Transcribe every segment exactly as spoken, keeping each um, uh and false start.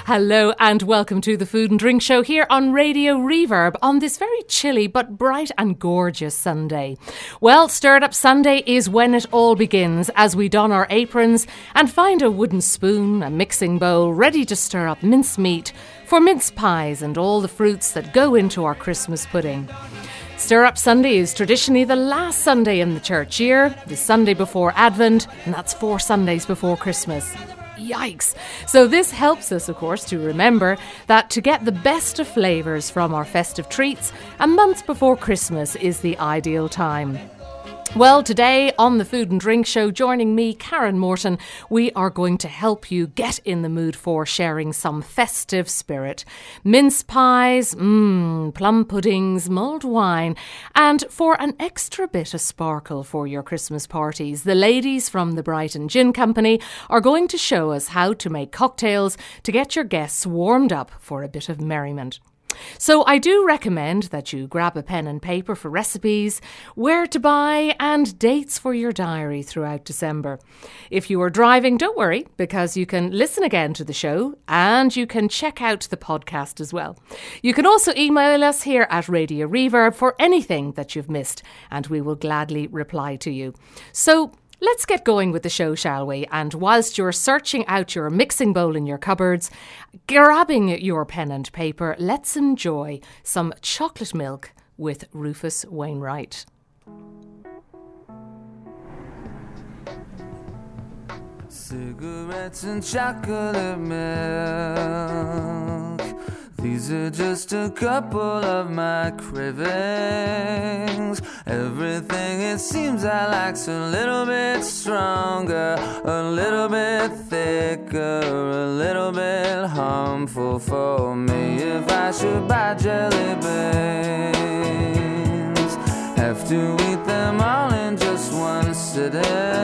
Hello and welcome to the Food and Drink Show here on Radio Reverb on this very chilly but bright and gorgeous Sunday. Well, Stirred Up Sunday is when it all begins as we don our aprons and find a wooden spoon, a mixing bowl ready to stir up mincemeat for mince pies and all the fruits that go into our Christmas pudding. Stir Up Sunday is traditionally the last Sunday in the church year, the Sunday before Advent, and that's four Sundays before Christmas. Yikes. So this helps us, of course, to remember that to get the best of flavours from our festive treats, a month before Christmas is the ideal time. Well, today on the Food and Drink Show, joining me, Karen Morton, we are going to help you get in the mood for sharing some festive spirit. Mince pies, mmm, plum puddings, mulled wine, and for an extra bit of sparkle for your Christmas parties, the ladies from the Brighton Gin Company are going to show us how to make cocktails to get your guests warmed up for a bit of merriment. So I do recommend that you grab a pen and paper for recipes, where to buy and dates for your diary throughout December. If you are driving, don't worry, because you can listen again to the show and you can check out the podcast as well. You can also email us here at Radio Reverb for anything that you've missed and we will gladly reply to you. So let's get going with the show, shall we? And whilst you're searching out your mixing bowl in your cupboards, grabbing your pen and paper, let's enjoy some chocolate milk with Rufus Wainwright. Cigarettes and chocolate milk, these are just a couple of my cravings. Everything it seems I like's a little bit stronger, a little bit thicker, a little bit harmful for me. If I should buy jelly beans, have to eat them all in just one sitting.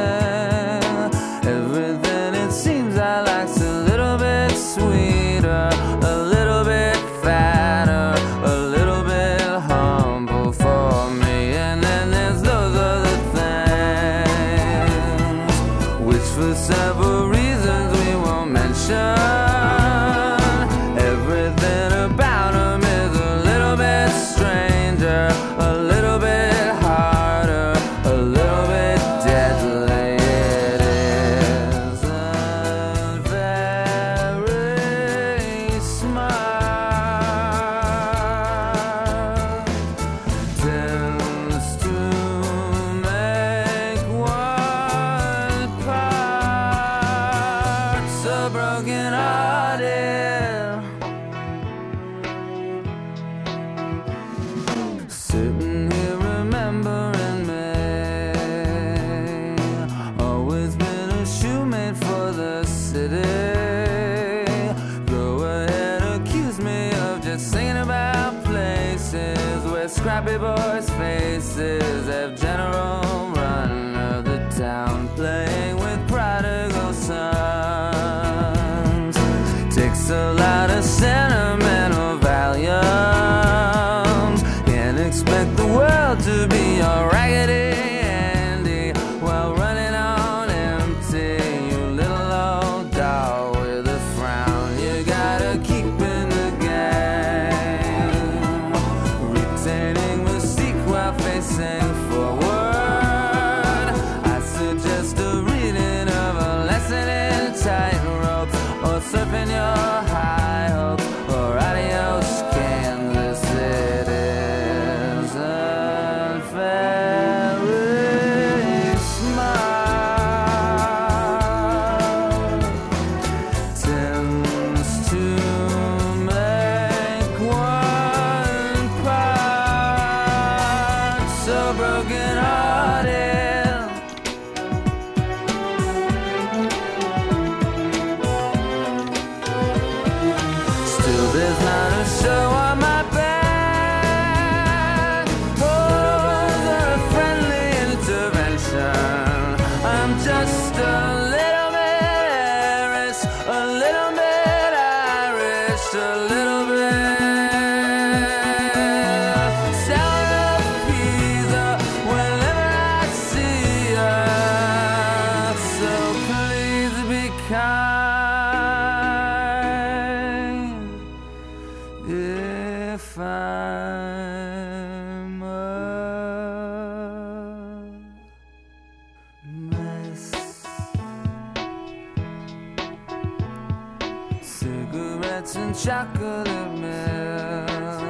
Everything it seems I like's a little bit sweeter, a little bit fatter, a little bit humble for me. And then there's those other things, which for several reasons we won't mention. Everything about them is a little bit stranger, a little bit harder, a little bit deadly. It isn't very smart, tends to make one part so broken hearted. Sitting here remembering me, always been a shoemate for the city. Go ahead, accuse me of just singing about places where scrappy boys' faces have general run of the town, playing with prodigal sons. Takes a lot of sentimental volumes, can't expect the world to be your Raggedy Andy while running on empty. You little old doll with a frown, you gotta keep in the game, retaining mystique while facing forward. I suggest a reading of a lesson in tightrope, or surfing your high hopes, or adios Kansas. It isn't very smart, tends to make one part so broken hearted. Still there's not a show on my back, photos are a friendly intervention. I'm just a little bit Irish, a little bit Irish, a little bit sour of Pisa when I'm a mess. Cigarettes and chocolate milk.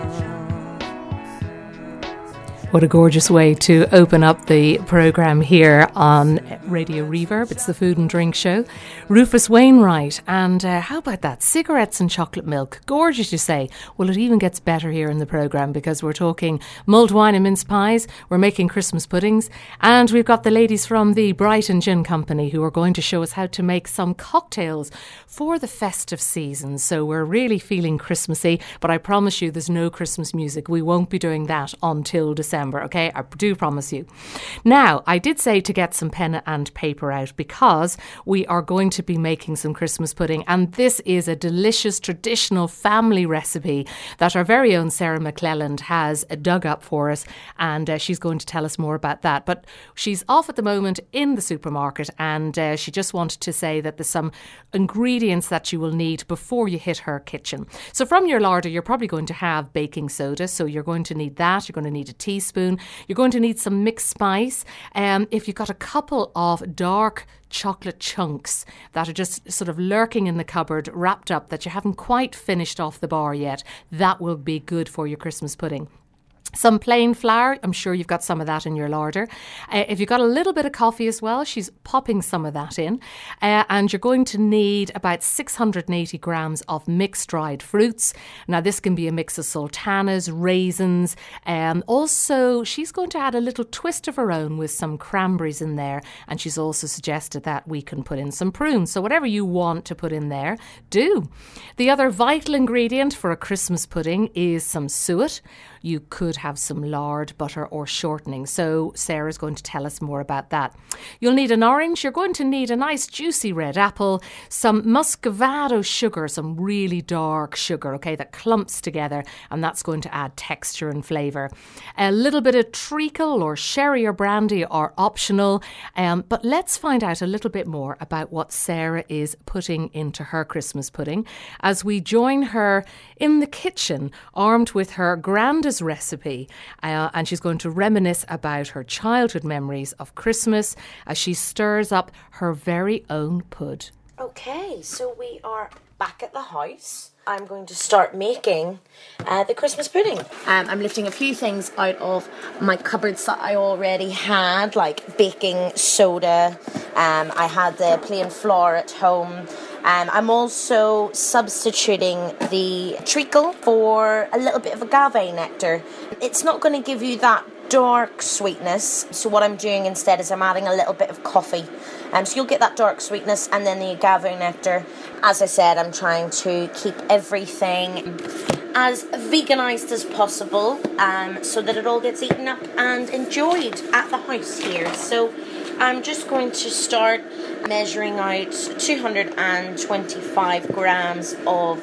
What a gorgeous way to open up the programme here on Radio Reverb. It's the Food and Drink Show. Rufus Wainwright. And uh, how about that? Cigarettes and chocolate milk. Gorgeous, you say. Well, it even gets better here in the programme because we're talking mulled wine and mince pies. We're making Christmas puddings. And we've got the ladies from the Brighton Gin Company who are going to show us how to make some cocktails for the festive season. So we're really feeling Christmassy. But I promise you there's no Christmas music. We won't be doing that until December. Okay, I do promise you. Now, I did say to get some pen and paper out because we are going to be making some Christmas pudding, and this is a delicious traditional family recipe that our very own Sarah McClelland has dug up for us, and uh, she's going to tell us more about that. But she's off at the moment in the supermarket, and uh, she just wanted to say that there's some ingredients that you will need before you hit her kitchen. So from your larder, you're probably going to have baking soda, so you're going to need that. You're going to need a teaspoon. You're going to need some mixed spice. Um, if you've got a couple of dark chocolate chunks that are just sort of lurking in the cupboard, wrapped up, that you haven't quite finished off the bar yet, that will be good for your Christmas pudding. Some plain flour, I'm sure you've got some of that in your larder. Uh, if you've got a little bit of coffee as well, she's popping some of that in. Uh, and you're going to need about six hundred eighty grams of mixed dried fruits. Now, this can be a mix of sultanas, raisins. Um, also, she's going to add a little twist of her own with some cranberries in there. And she's also suggested that we can put in some prunes. So whatever you want to put in there, do. The other vital ingredient for a Christmas pudding is some suet. You could have some lard, butter or shortening. So Sarah's going to tell us more about that. You'll need an orange. You're going to need a nice juicy red apple, some muscovado sugar, some really dark sugar, okay, that clumps together, and that's going to add texture and flavour. A little bit of treacle or sherry or brandy are optional, um, but let's find out a little bit more about what Sarah is putting into her Christmas pudding as we join her in the kitchen, armed with her grandest recipe, uh, and she's going to reminisce about her childhood memories of Christmas as she stirs up her very own pud. Okay, so we are back at the house. I'm going to start making uh, the Christmas pudding. Um, I'm lifting a few things out of my cupboards that I already had, like baking soda. Um, I had the plain flour at home. Um, I'm also substituting the treacle for a little bit of agave nectar. It's not going to give you that dark sweetness, so what I'm doing instead is I'm adding a little bit of coffee. Um, so you'll get that dark sweetness and then the agave nectar. As I said, I'm trying to keep everything as veganised as possible, um, so that it all gets eaten up and enjoyed at the house here. So I'm just going to start measuring out two hundred twenty-five grams of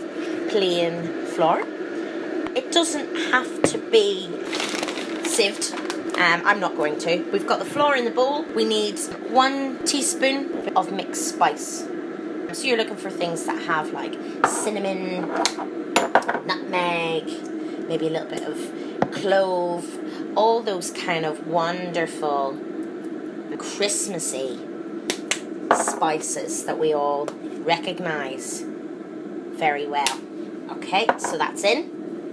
plain flour. It doesn't have to be sieved. Um, I'm not going to. We've got the flour in the bowl. We need one teaspoon of mixed spice. So you're looking for things that have like cinnamon, nutmeg, maybe a little bit of clove, all those kind of wonderful Christmassy spices that we all recognise very well. Okay, so that's in.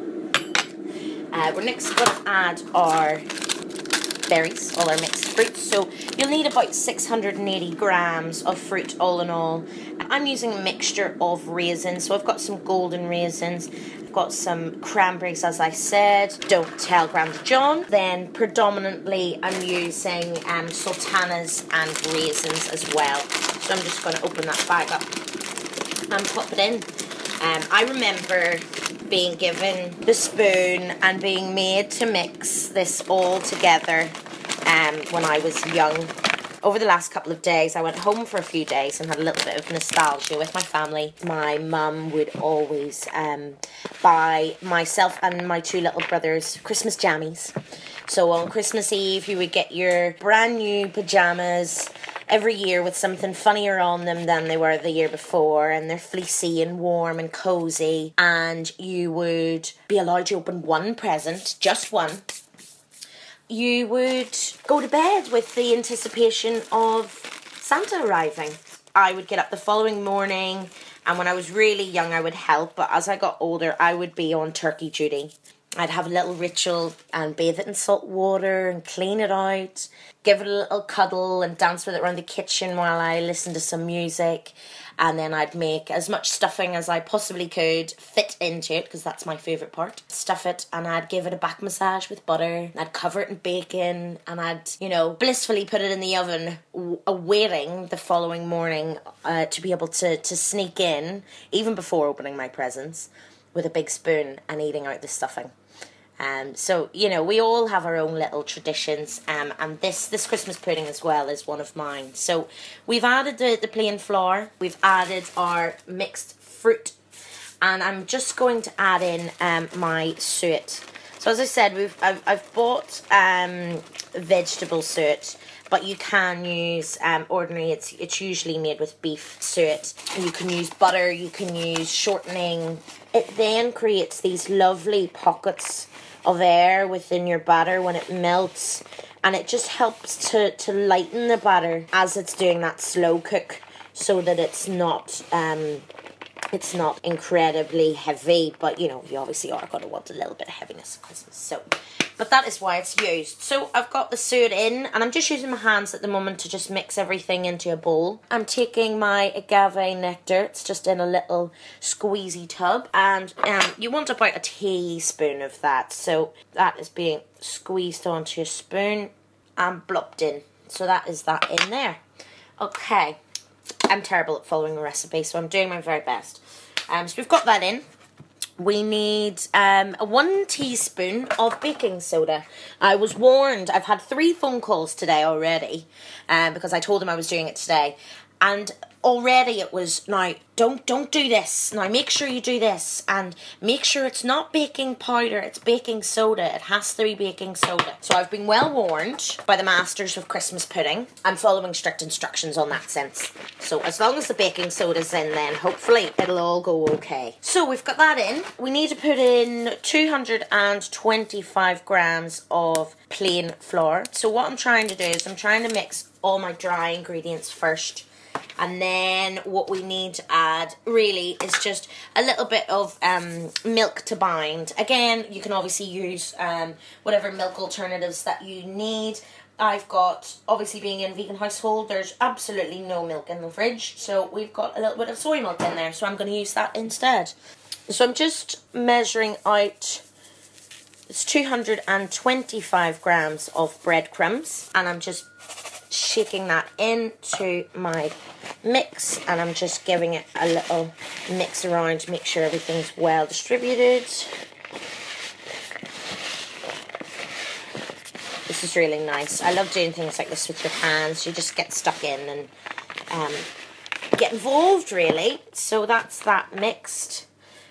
Uh, we're next going to add our berries, all our mixed fruits. So you'll need about six hundred eighty grams of fruit all in all. I'm using a mixture of raisins. So I've got some golden raisins. I've got some cranberries, as I said. Don't tell Grandad John. Then predominantly I'm using um, sultanas and raisins as well. So I'm just going to open that bag up and pop it in. Um, I remember being given the spoon and being made to mix this all together um, when I was young. Over the last couple of days, I went home for a few days and had a little bit of nostalgia with my family. My mum would always um, buy myself and my two little brothers Christmas jammies. So on Christmas Eve, you would get your brand new pyjamas, every year with something funnier on them than they were the year before, and they're fleecy and warm and cozy, and you would be allowed to open one present, just one. You would go to bed with the anticipation of Santa arriving. I would get up the following morning, and when I was really young I would help, but as I got older I would be on turkey duty. I'd have a little ritual and bathe it in salt water and clean it out, give it a little cuddle and dance with it around the kitchen while I listened to some music, and then I'd make as much stuffing as I possibly could fit into it, because that's my favourite part. Stuff it, and I'd give it a back massage with butter, and I'd cover it in bacon, and I'd, you know, blissfully put it in the oven, w- awaiting the following morning uh, to be able to, to sneak in, even before opening my presents, with a big spoon and eating out the stuffing. Um, so, you know, we all have our own little traditions, um, and this, this Christmas pudding as well is one of mine. So we've added the, the plain flour, we've added our mixed fruit, and I'm just going to add in um, my suet. So as I said, we've I've, I've bought um, vegetable suet, but you can use um, ordinary, it's, it's usually made with beef suet. You can use butter, you can use shortening. It then creates these lovely pockets of air within your batter when it melts, and it just helps to, to lighten the batter as it's doing that slow cook, so that it's not um, it's not incredibly heavy, but you know, you obviously are going to want a little bit of heaviness at Christmas, so... But that is why it's used. So I've got the suet in, and I'm just using my hands at the moment to just mix everything into a bowl. I'm taking my agave nectar. It's just in a little squeezy tub, and um, you want about a teaspoon of that. So that is being squeezed onto a spoon and blopped in. So that is that in there. Okay, I'm terrible at following a recipe, so I'm doing my very best. Um, so we've got that in. We need um, a one teaspoon of baking soda. I was warned. I've had three phone calls today already, um, because I told them I was doing it today. And already it was, now, don't don't do this. Now, make sure you do this. And make sure it's not baking powder, it's baking soda. It has to be baking soda. So I've been well warned by the masters of Christmas pudding. I'm following strict instructions on that sense. So as long as the baking soda's in, then hopefully it'll all go okay. So we've got that in. We need to put in two hundred twenty-five grams of plain flour. So what I'm trying to do is I'm trying to mix all my dry ingredients first. And then what we need to add really is just a little bit of um, milk to bind. Again, you can obviously use um, whatever milk alternatives that you need. I've got, obviously being in a vegan household, there's absolutely no milk in the fridge. So we've got a little bit of soy milk in there. So I'm going to use that instead. So I'm just measuring out, it's two hundred twenty-five grams of breadcrumbs. And I'm just shaking that into my mix, and I'm just giving it a little mix around to make sure everything's well distributed. This is really nice. I love doing things like this with your hands. You just get stuck in and um, get involved, really. So that's that mixed.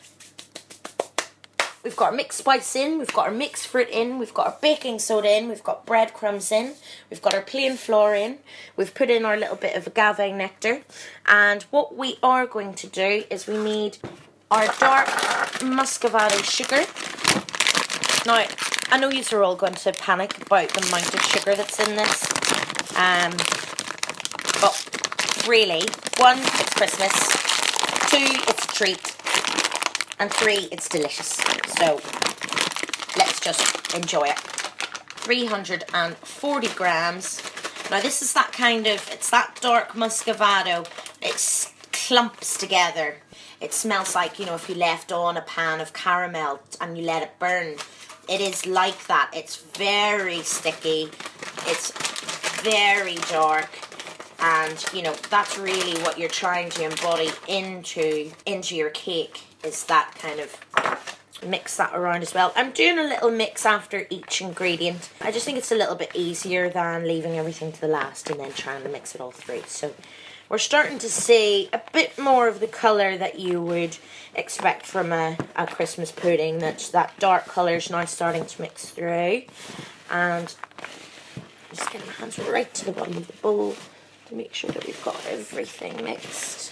We've got our mixed spice in, we've got our mixed fruit in, we've got our baking soda in, we've got breadcrumbs in, we've got our plain flour in, we've put in our little bit of agave nectar, and what we are going to do is we need our dark muscovado sugar. Now, I know you are all going to panic about the amount of sugar that's in this, um, but really, one, it's Christmas, two, it's a treat, and three, it's delicious. So let's just enjoy it. three hundred forty grams. Now this is that kind of, it's that dark muscovado. It clumps together. It smells like, you know, if you left on a pan of caramel and you let it burn. It is like that. It's very sticky. It's very dark. And, you know, that's really what you're trying to embody into, into your cake, is that kind of, mix that around as well. I'm doing a little mix after each ingredient. I just think it's a little bit easier than leaving everything to the last and then trying to mix it all through. So we're starting to see a bit more of the colour that you would expect from a, a Christmas pudding. That's that dark colour is now starting to mix through. And just getting my hands right to the bottom of the bowl. to make sure that we've got everything mixed.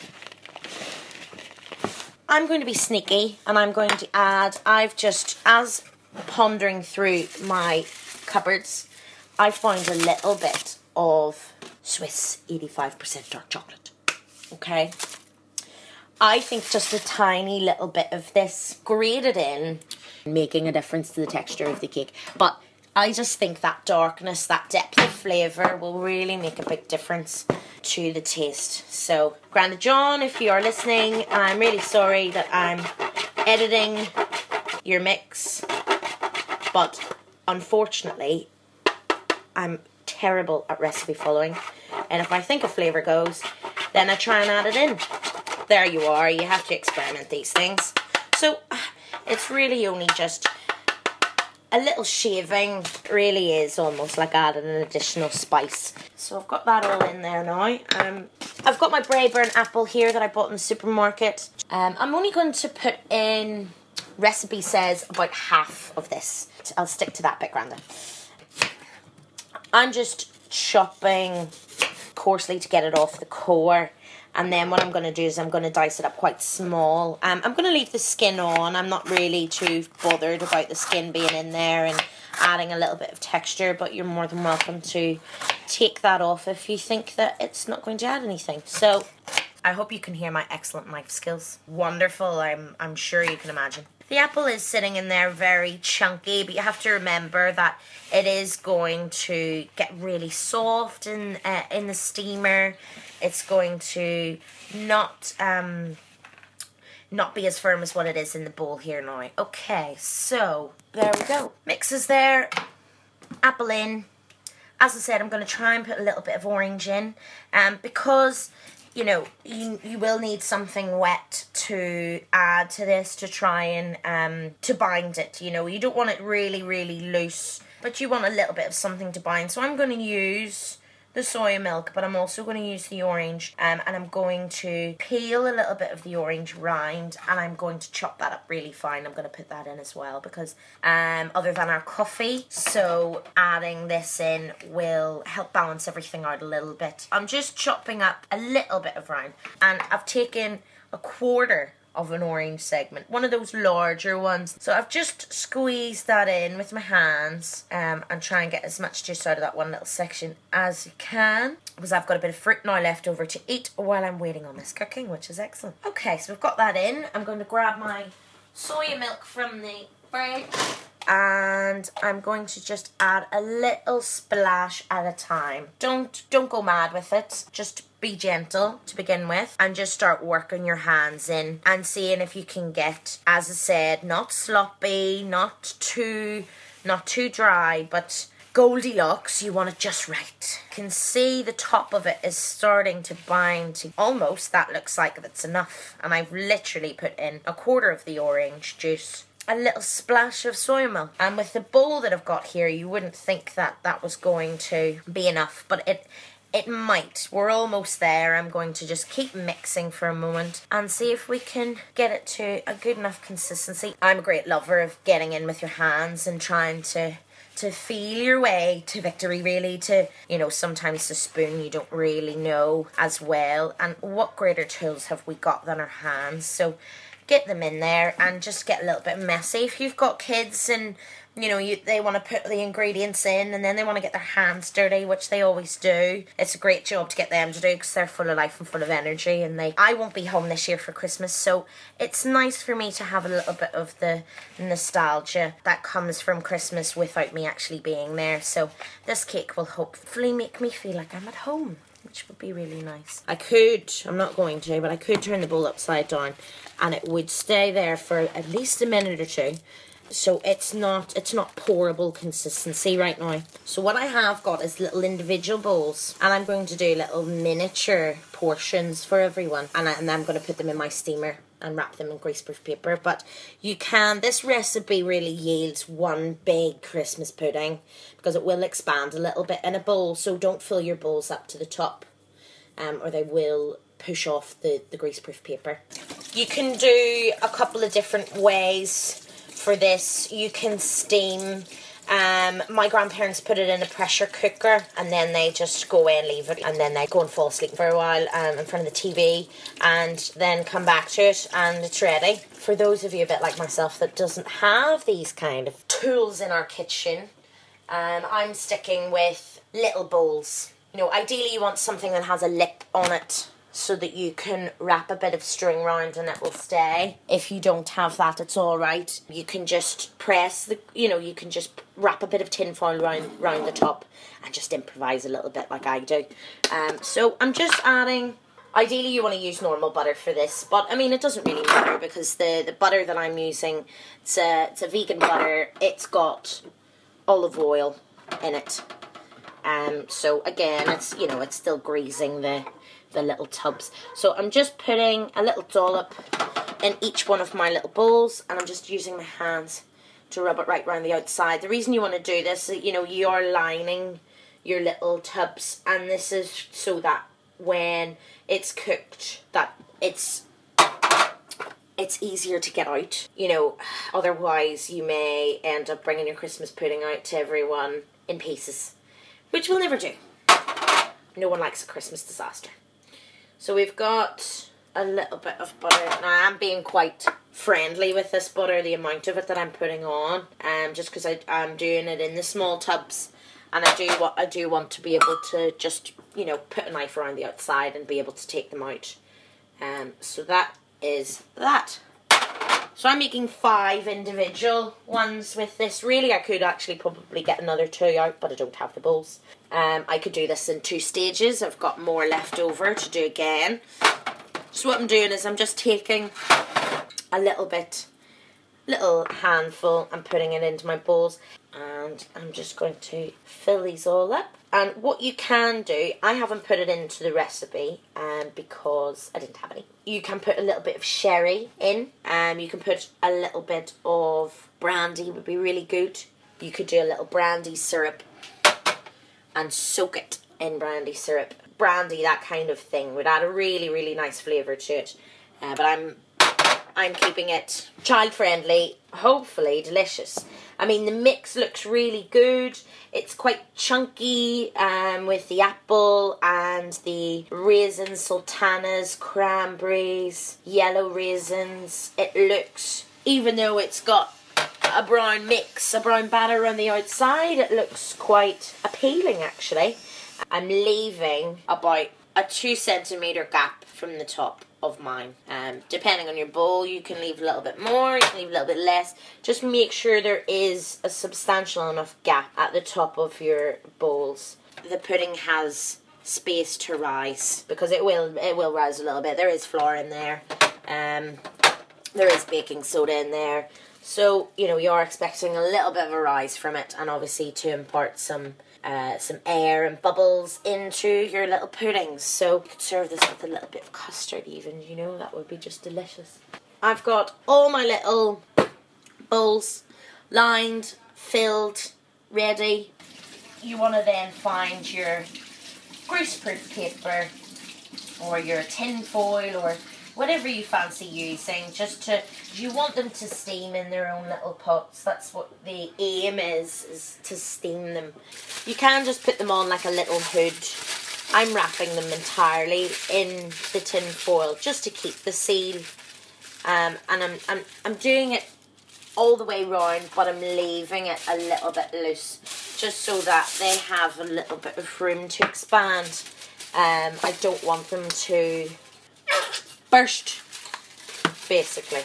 I'm going to be sneaky and I'm going to add, I've just, as pondering through my cupboards, I found a little bit of Swiss eighty-five percent dark chocolate. Okay? I think just a tiny little bit of this grated in, making a difference to the texture of the cake. But I just think that darkness, that depth of flavour will really make a big difference to the taste. So, Granda John, if you are listening, and I'm really sorry that I'm editing your mix, but unfortunately, I'm terrible at recipe following. And if I think a flavour goes, then I try and add it in. There you are, you have to experiment these things. So, it's really only just a little shaving. Really is almost like adding an additional spice. So I've got that all in there now. Um, I've got my Braeburn apple here that I bought in the supermarket. Um, I'm only going to put in, recipe says, about half of this. I'll stick to that bit, Granda. I'm just chopping coarsely to get it off the core. And then what I'm going to do is I'm going to dice it up quite small. Um, I'm going to leave the skin on. I'm not really too bothered about the skin being in there and adding a little bit of texture, but you're more than welcome to take that off if you think that it's not going to add anything. So I hope you can hear my excellent knife skills. Wonderful, I'm, I'm sure you can imagine. The apple is sitting in there very chunky, but you have to remember that it is going to get really soft in, uh, in the steamer. It's going to not um, not be as firm as what it is in the bowl here now. Okay, so there we go. Mixes there, apple in. As I said, I'm going to try and put a little bit of orange in, um, because, you know, you, you will need something wet to add to this to try and, um, to bind it. You know, you don't want it really, really loose, but you want a little bit of something to bind. So I'm going to use the soya milk, but I'm also going to use the orange, um, and I'm going to peel a little bit of the orange rind, and I'm going to chop that up really fine. I'm going to put that in as well, because um, other than our coffee, so adding this in will help balance everything out a little bit. I'm just chopping up a little bit of rind, and I've taken a quarter of an orange segment, one of those larger ones. So I've just squeezed that in with my hands, um, and try and get as much juice out of that one little section as you can, because I've got a bit of fruit now left over to eat while I'm waiting on this cooking, which is excellent. Okay, so we've got that in. I'm going to grab my soya milk from the fridge, and I'm going to just add a little splash at a time. Don't don't go mad with it. Just be gentle to begin with, and just start working your hands in and seeing if you can get, as I said, not sloppy, not too not too dry, but Goldilocks. You want it just right. You can see the top of it is starting to bind to almost, that looks like that's enough, and I've literally put in a quarter of the orange juice, a little splash of soya milk, and with the bowl that I've got here, you wouldn't think that that was going to be enough, but it it might. We're almost there. I'm going to just keep mixing for a moment and see if we can get it to a good enough consistency. I'm a great lover of getting in with your hands and trying to to feel your way to victory, really. To, you know, sometimes the spoon you don't really know as well, and what greater tools have we got than our hands? So get them in there and just get a little bit messy. If you've got kids and, you know, you, they want to put the ingredients in and then they want to get their hands dirty, which they always do, it's a great job to get them to do, because they're full of life and full of energy. And they, I won't be home this year for Christmas, so it's nice for me to have a little bit of the nostalgia that comes from Christmas without me actually being there. So this cake will hopefully make me feel like I'm at home, which would be really nice. I could, I'm not going to, but I could turn the bowl upside down and it would stay there for at least a minute or two. So it's not it's not pourable consistency right now. So what I have got is little individual bowls, and I'm going to do little miniature portions for everyone, and, I, and I'm going to put them in my steamer and wrap them in greaseproof paper. But you can, this recipe really yields one big Christmas pudding, because it will expand a little bit in a bowl, so don't fill your bowls up to the top, um, or they will push off the, the greaseproof paper. You can do a couple of different ways for this. You can steam Um, my grandparents put it in a pressure cooker and then they just go away and leave it, and then they go and fall asleep for a while um, in front of the T V and then come back to it and it's ready. For those of you a bit like myself that doesn't have these kind of tools in our kitchen, um, I'm sticking with little bowls. You know, ideally you want something that has a lip on it so that you can wrap a bit of string round and it will stay. If you don't have that, it's all right. You can just press the, you know, you can just wrap a bit of tin foil round, round the top and just improvise a little bit like I do. Um, so I'm just adding, ideally you want to use normal butter for this, but I mean it doesn't really matter because the, the butter that I'm using, it's a, it's a vegan butter. It's got olive oil in it. Um, so again, it's, you know, it's still greasing the the little tubs. So I'm just putting a little dollop in each one of my little bowls and I'm just using my hands to rub it right around the outside. The reason you want to do this is, you know, you're lining your little tubs, and this is so that when it's cooked, that it's it's easier to get out. You know, otherwise you may end up bringing your Christmas pudding out to everyone in pieces, which we'll never do. No one likes a Christmas disaster. So we've got a little bit of butter. Now I am being quite friendly with this butter, the amount of it that I'm putting on, um, just because I'm doing it in the small tubs, and I do what I do want to be able to just, you know, put a knife around the outside and be able to take them out. Um, so that is that. So I'm making five individual ones with this. Really, I could actually probably get another two out, but I don't have the bowls. Um, I could do this in two stages. I've got more left over to do again. So what I'm doing is I'm just taking a little bit, little handful, and putting it into my bowls. And I'm just going to fill these all up. And what you can do, I haven't put it into the recipe um, because I didn't have any. You can put a little bit of sherry in. Um, you can put a little bit of brandy, would be really good. You could do a little brandy syrup and soak it in brandy syrup. Brandy, that kind of thing, would add a really, really nice flavour to it. Uh, but I'm I'm keeping it child-friendly, hopefully delicious. I mean, the mix looks really good. It's quite chunky um, with the apple and the raisins, sultanas, cranberries, yellow raisins. It looks, even though it's got a brown mix, a brown batter on the outside, it looks quite appealing actually. I'm leaving about a two centimetre gap from the top of mine. Um, depending on your bowl, you can leave a little bit more, you can leave a little bit less. Just make sure there is a substantial enough gap at the top of your bowls. The pudding has space to rise, because it will it will rise a little bit. There is flour in there. Um, there is baking soda in there. So, you know, you're expecting a little bit of a rise from it, and obviously to impart some Uh, some air and bubbles into your little puddings. So you could serve this with a little bit of custard even, you know, that would be just delicious. I've got all my little bowls lined, filled, ready. You want to then find your greaseproof paper or your tin foil or whatever you fancy using, just to, you want them to steam in their own little pots. That's what the aim is, is to steam them. You can just put them on like a little hood. I'm wrapping them entirely in the tin foil just to keep the seal. Um, and I'm, I'm, I'm doing it all the way round, but I'm leaving it a little bit loose, just so that they have a little bit of room to expand. Um, I don't want them to burst, basically.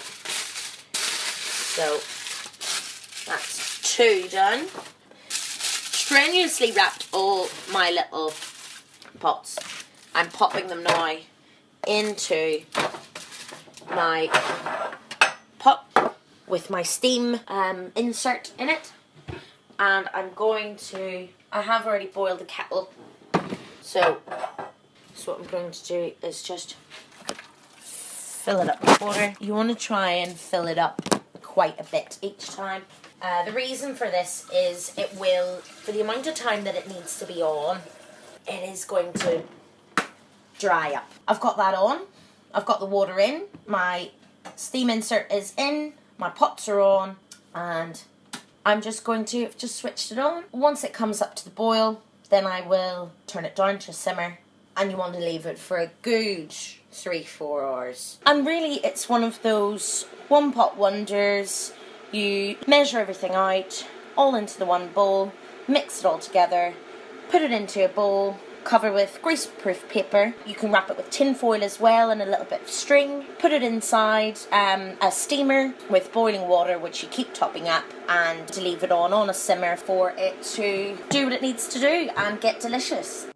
So that's two done. Strenuously wrapped all my little pots. I'm popping them now into my pot with my steam um, insert in it, and I'm going to, I have already boiled the kettle, so, so what I'm going to do is just fill it up with water. You want to try and fill it up quite a bit each time. Uh, the reason for this is it will, for the amount of time that it needs to be on, it is going to dry up. I've got that on. I've got the water in. My steam insert is in. My pots are on. And I'm just going to have just switched it on. Once it comes up to the boil, then I will turn it down to a simmer. And you want to leave it for a good three, four hours. And really, it's one of those one-pot wonders. You measure everything out, all into the one bowl, mix it all together, put it into a bowl, cover with grease-proof paper. You can wrap it with tin foil as well and a little bit of string. Put it inside um, a steamer with boiling water, which you keep topping up, and to leave it on on a simmer for it to do what it needs to do and get delicious.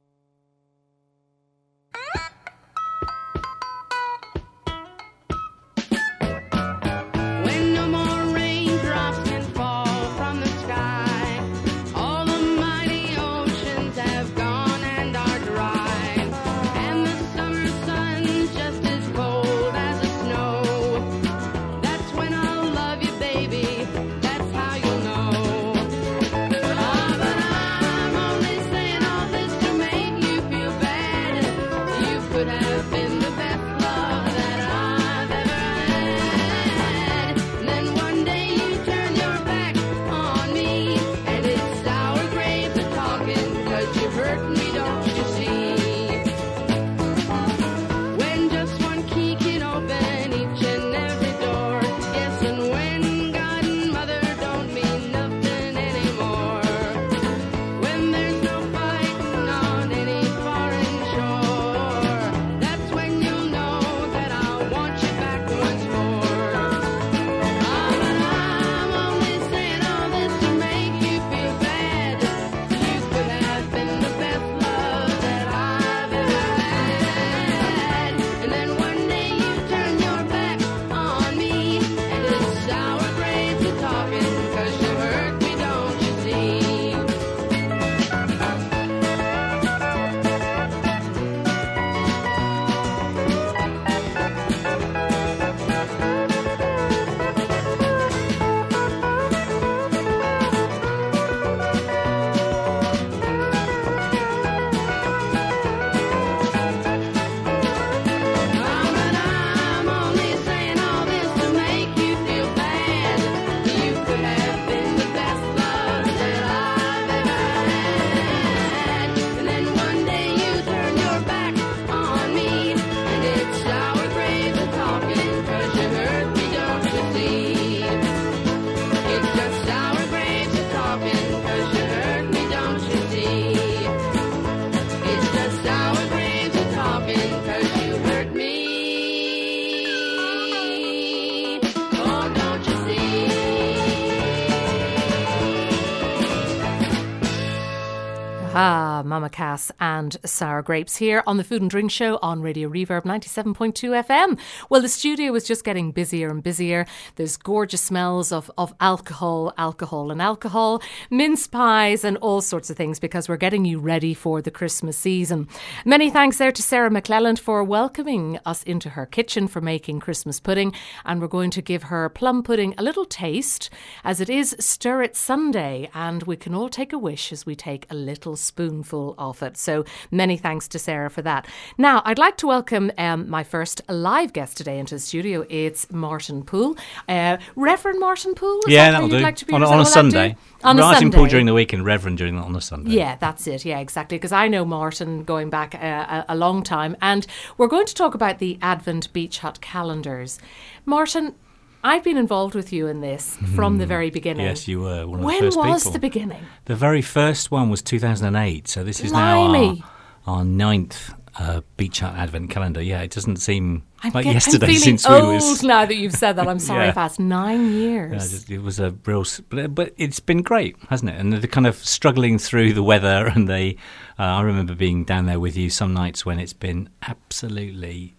Ah, Mama Cass and Sour Grapes here on the Food and Drink Show on Radio Reverb ninety-seven point two F M. Well, the studio is just getting busier and busier. There's gorgeous smells of, of alcohol, alcohol and alcohol, mince pies and all sorts of things because we're getting you ready for the Christmas season. Many thanks there to Sarah McClelland for welcoming us into her kitchen for making Christmas pudding, and we're going to give her plum pudding a little taste as it is Stir It Sunday, and we can all take a wish as we take a little spoonful of it. So many thanks to Sarah for that. Now, I'd like to welcome um, my first live guest today into the studio. It's Martin Poole. Uh, Reverend Martin Poole? Is yeah, that that'll do. Like to be on, on a Sunday. On Martin a Sunday. Poole during the week and Reverend during the, on a Sunday. Yeah, that's it. Yeah, exactly. Because I know Martin going back a, a, a long time. And we're going to talk about the Advent Beach Hut calendars. Martin, I've been involved with you in this from mm. the very beginning. Yes, you were one of when the first people. When was the beginning? The very first one was two thousand eight, so this is Blimey. now our, our ninth uh, Beach Hut Advent calendar. Yeah, it doesn't seem I'm like get, yesterday I'm since old we was... now that you've said that. I'm sorry yeah. if that's nine years. Yeah, just, it was a real... But, but it's been great, hasn't it? And the, the kind of struggling through the weather and the... Uh, I remember being down there with you some nights when it's been absolutely...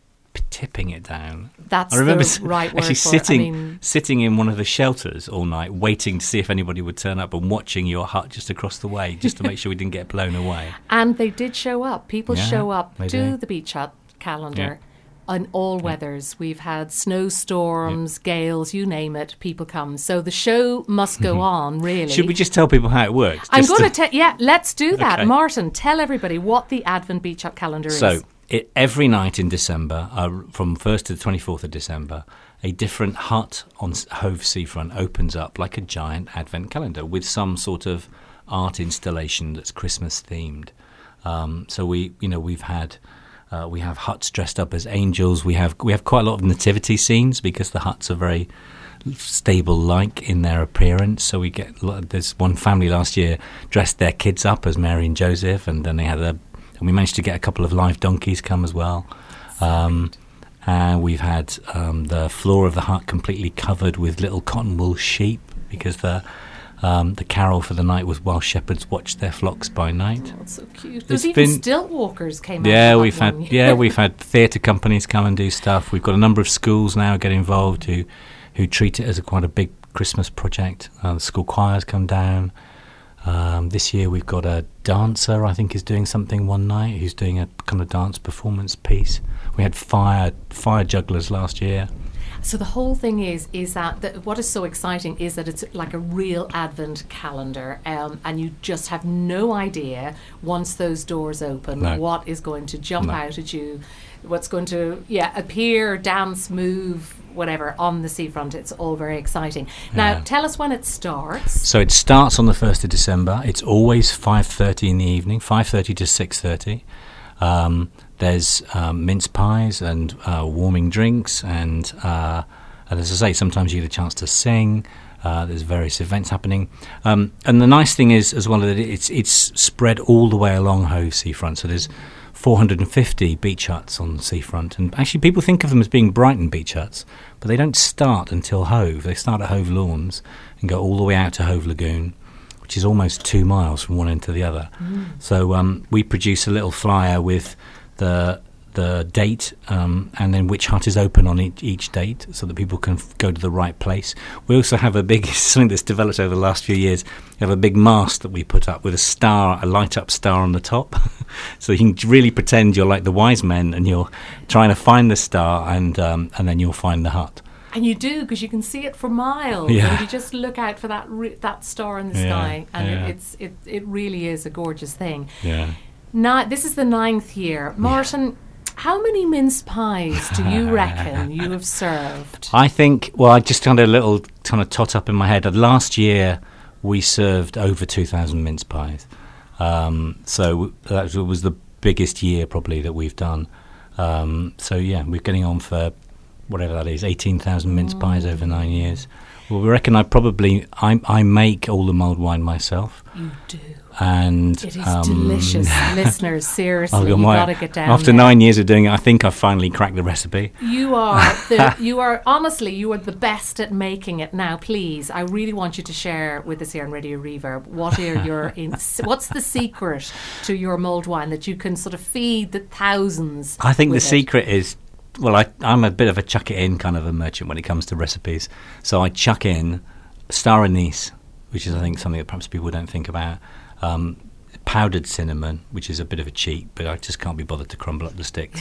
tipping it down. That's I remember the right word actually for sitting, it. I mean, sitting in one of the shelters all night, waiting to see if anybody would turn up, and watching your hut just across the way, just to make sure we didn't get blown away. And they did show up. People yeah, show up to do. the Beach Hut calendar. Yeah. On all yeah. weathers. We've had snowstorms, yeah. gales, you name it, people come. So the show must go on, really. Should we just tell people how it works? I'm just going to tell, yeah, let's do that. Okay. Martin, tell everybody what the Advent Beach Hut calendar so, is. It, every night in December, uh, from first to the twenty-fourth of December, a different hut on Hove Seafront opens up like a giant advent calendar with some sort of art installation that's Christmas themed. Um, so we, you know, we've had uh, we have huts dressed up as angels. We have we have quite a lot of nativity scenes because the huts are very stable-like in their appearance. So we get there's one family last year dressed their kids up as Mary and Joseph, and then they had a and we managed to get a couple of live donkeys come as well. Um, and we've had um, the floor of the hut completely covered with little cotton wool sheep because the um, the carol for the night was while shepherds watched their flocks by night. Oh, that's so cute. There's It's even been- stilt walkers came Yeah, out of we've that had one. yeah we've had theatre companies come and do stuff. We've got a number of schools now get involved who who treat it as a quite a big Christmas project. Uh, the school choirs come down. Um, this year we've got a dancer, I think, is doing something one night, who's doing a kind of dance performance piece. We had fire fire jugglers last year. So the whole thing is is that the, what is so exciting is that it's like a real Advent calendar, um, and you just have no idea once those doors open No. what is going to jump No. out at you, what's going to yeah appear, dance, move, whatever on the seafront. It's all very exciting. Now, Yeah. tell us when it starts. So it starts on the first of December. It's always five thirty in the evening, five thirty to six thirty. Um, there's um, mince pies and uh, warming drinks, and, uh, and as I say, sometimes you get a chance to sing. Uh, there's various events happening, um, and the nice thing is as well that it's it's spread all the way along Hove Seafront. So there's four hundred fifty beach huts on the seafront, and actually people think of them as being Brighton beach huts, but they don't start until Hove. They start at Hove Lawns and go all the way out to Hove Lagoon, which is almost two miles from one end to the other. Mm. So um, we produce a little flyer with the the date um, and then which hut is open on each, each date, so that people can f- go to the right place. We also have a big something that's developed over the last few years. We have a big mast that we put up with a star, a light up star on the top, so you can really pretend you're like the wise men and you're trying to find the star, and um, and then you'll find the hut. And you do, because you can see it for miles. Yeah. And you just look out for that re- that star in the Yeah, sky, and yeah. it, it's it it really is a gorgeous thing. Yeah. Now, this is the ninth year, Martin. How many mince pies do you reckon you have served? I think, well, I just kind of a little kind of tot up in my head. Last year, we served over two thousand mince pies. Um, so that was the biggest year probably that we've done. Um, so, yeah, we're getting on for whatever that is, eighteen thousand mince Mm. pies over nine years. Well, we reckon I probably, I, I make all the mulled wine myself. You do. And It is um, delicious, listeners. Seriously, I've you've got my- got to get down After there. nine years of doing it, I think I've finally cracked the recipe. You are, the, you are honestly, you are the best at making it. Now, please, I really want you to share with us here on Radio Reverb. What are your, in, what's the secret to your mulled wine that you can sort of feed the thousands? I think the with it? secret is, well, I, I'm a bit of a chuck it in kind of a merchant when it comes to recipes. So I chuck in star anise, which is, I think, something that perhaps people don't think about. Um, powdered cinnamon, which is a bit of a cheat, but I just can't be bothered to crumble up the sticks.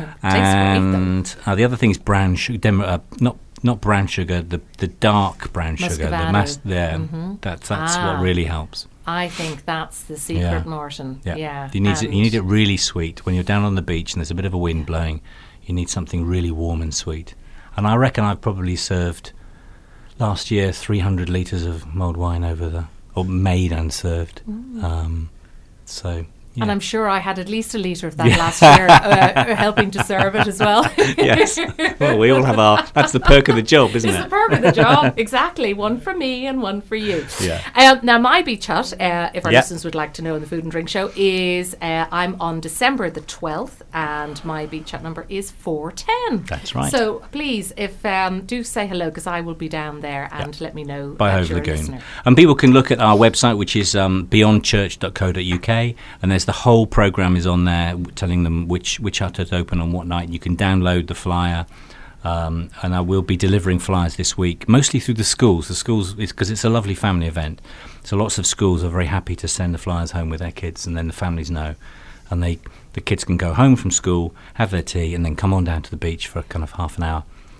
And uh, the other thing is brown sugar, dem- uh, not not brown sugar, the the dark brown sugar. The Muscovado. mas- yeah, Mm-hmm. that's that's Ah. what really helps. I think that's the secret, Yeah. Martin. Yeah, Yeah. you need it, and you need it really sweet when you're down on the beach and there's a bit of a wind blowing. You need something really warm and sweet. And I reckon I've probably served last year three hundred litres of mulled wine over the, or made and served. Um, so, yeah. And I'm sure I had at least a litre of that last year, uh, helping to serve it as well. Yes. Well, we all have our, that's the perk of the job, isn't It's it? the perk of the job, exactly. One for me and one for you. Yeah. Um, now, my beach hut, uh, if our Yeah. listeners would like to know in the Food and Drink Show, is uh, I'm on December the twelfth, and my beach hut number is four ten. That's right. So please, if um, do say hello, because I will be down there, and let me know By that Hove you're a Lagoon. listener. And people can look at our website, which is um, beyond church dot co dot U K, and there's the whole programme is on there w- telling them which, which hut is open on what night. You can download the flyer, um, and I will be delivering flyers this week, mostly through the schools. The schools, because it's a lovely family event, so lots of schools are very happy to send the flyers home with their kids, and then the families know. And they, the kids can go home from school, have their tea, and then come on down to the beach for kind of half an hour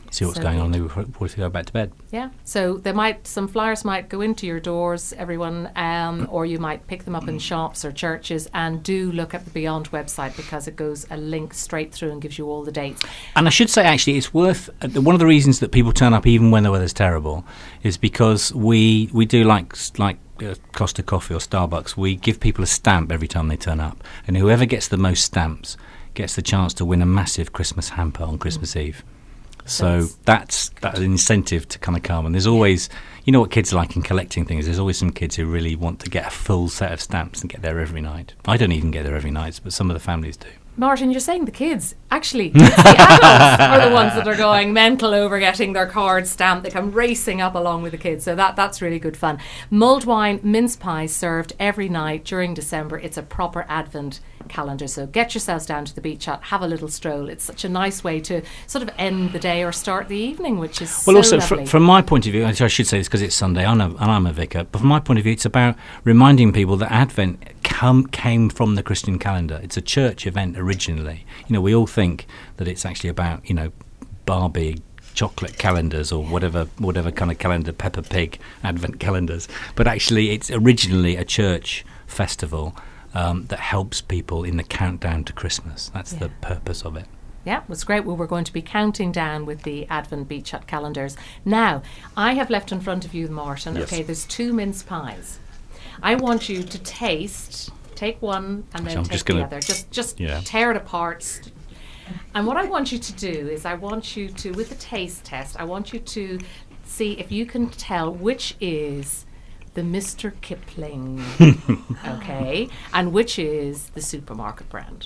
see what's So going on good. there before before we go back to bed. Yeah, so they might some flyers might go into your doors, everyone, um, or you might pick them up in shops or churches. And do look at the Beyond website because it goes a link straight through and gives you all the dates. And I should say, actually, it's worth uh, one of the reasons that people turn up even when the weather's terrible is because we we do like like uh, Costa Coffee or Starbucks. We give people a stamp every time they turn up, and whoever gets the most stamps gets the chance to win a massive Christmas hamper on Christmas mm. Eve. So That's- that's that's an incentive to kind of come. And there's always, you know what kids are like in collecting things. There's always some kids who really want to get a full set of stamps and get there every night. I don't even get there every night, but some of the families do. Martin, you're saying the kids. Actually, it's the adults are the ones that are going mental over getting their cards stamped. They come racing up along with the kids. So that that's really good fun. Mulled wine, mince pies served every night during December. It's a proper Advent calendar. So get yourselves down to the beach hut, have a little stroll. It's such a nice way to sort of end the day or start the evening, which is Well, so also, lovely. fr- from my point of view, I should say this because it's Sunday I'm a, and I'm a vicar, but from my point of view, it's about reminding people that Advent come, came from the Christian calendar. It's a church event originally. You know, we all think that it's actually about, you know, Barbie chocolate calendars or whatever whatever kind of calendar, Peppa Pig Advent calendars. But actually, it's originally a church festival um, that helps people in the countdown to Christmas. That's Yeah. the purpose of it. Yeah, it was great. Well, we're going to be counting down with the Advent Beach Hut calendars. Now, I have left in front of you, Martin. Yes. Okay, there's two mince pies. I want you to taste, take one and then So I'm take just the gonna- other. Just just Yeah. tear it apart. st- And what I want you to do is I want you to, with the taste test, I want you to see if you can tell which is the Mister Kipling, okay, and which is the supermarket brand.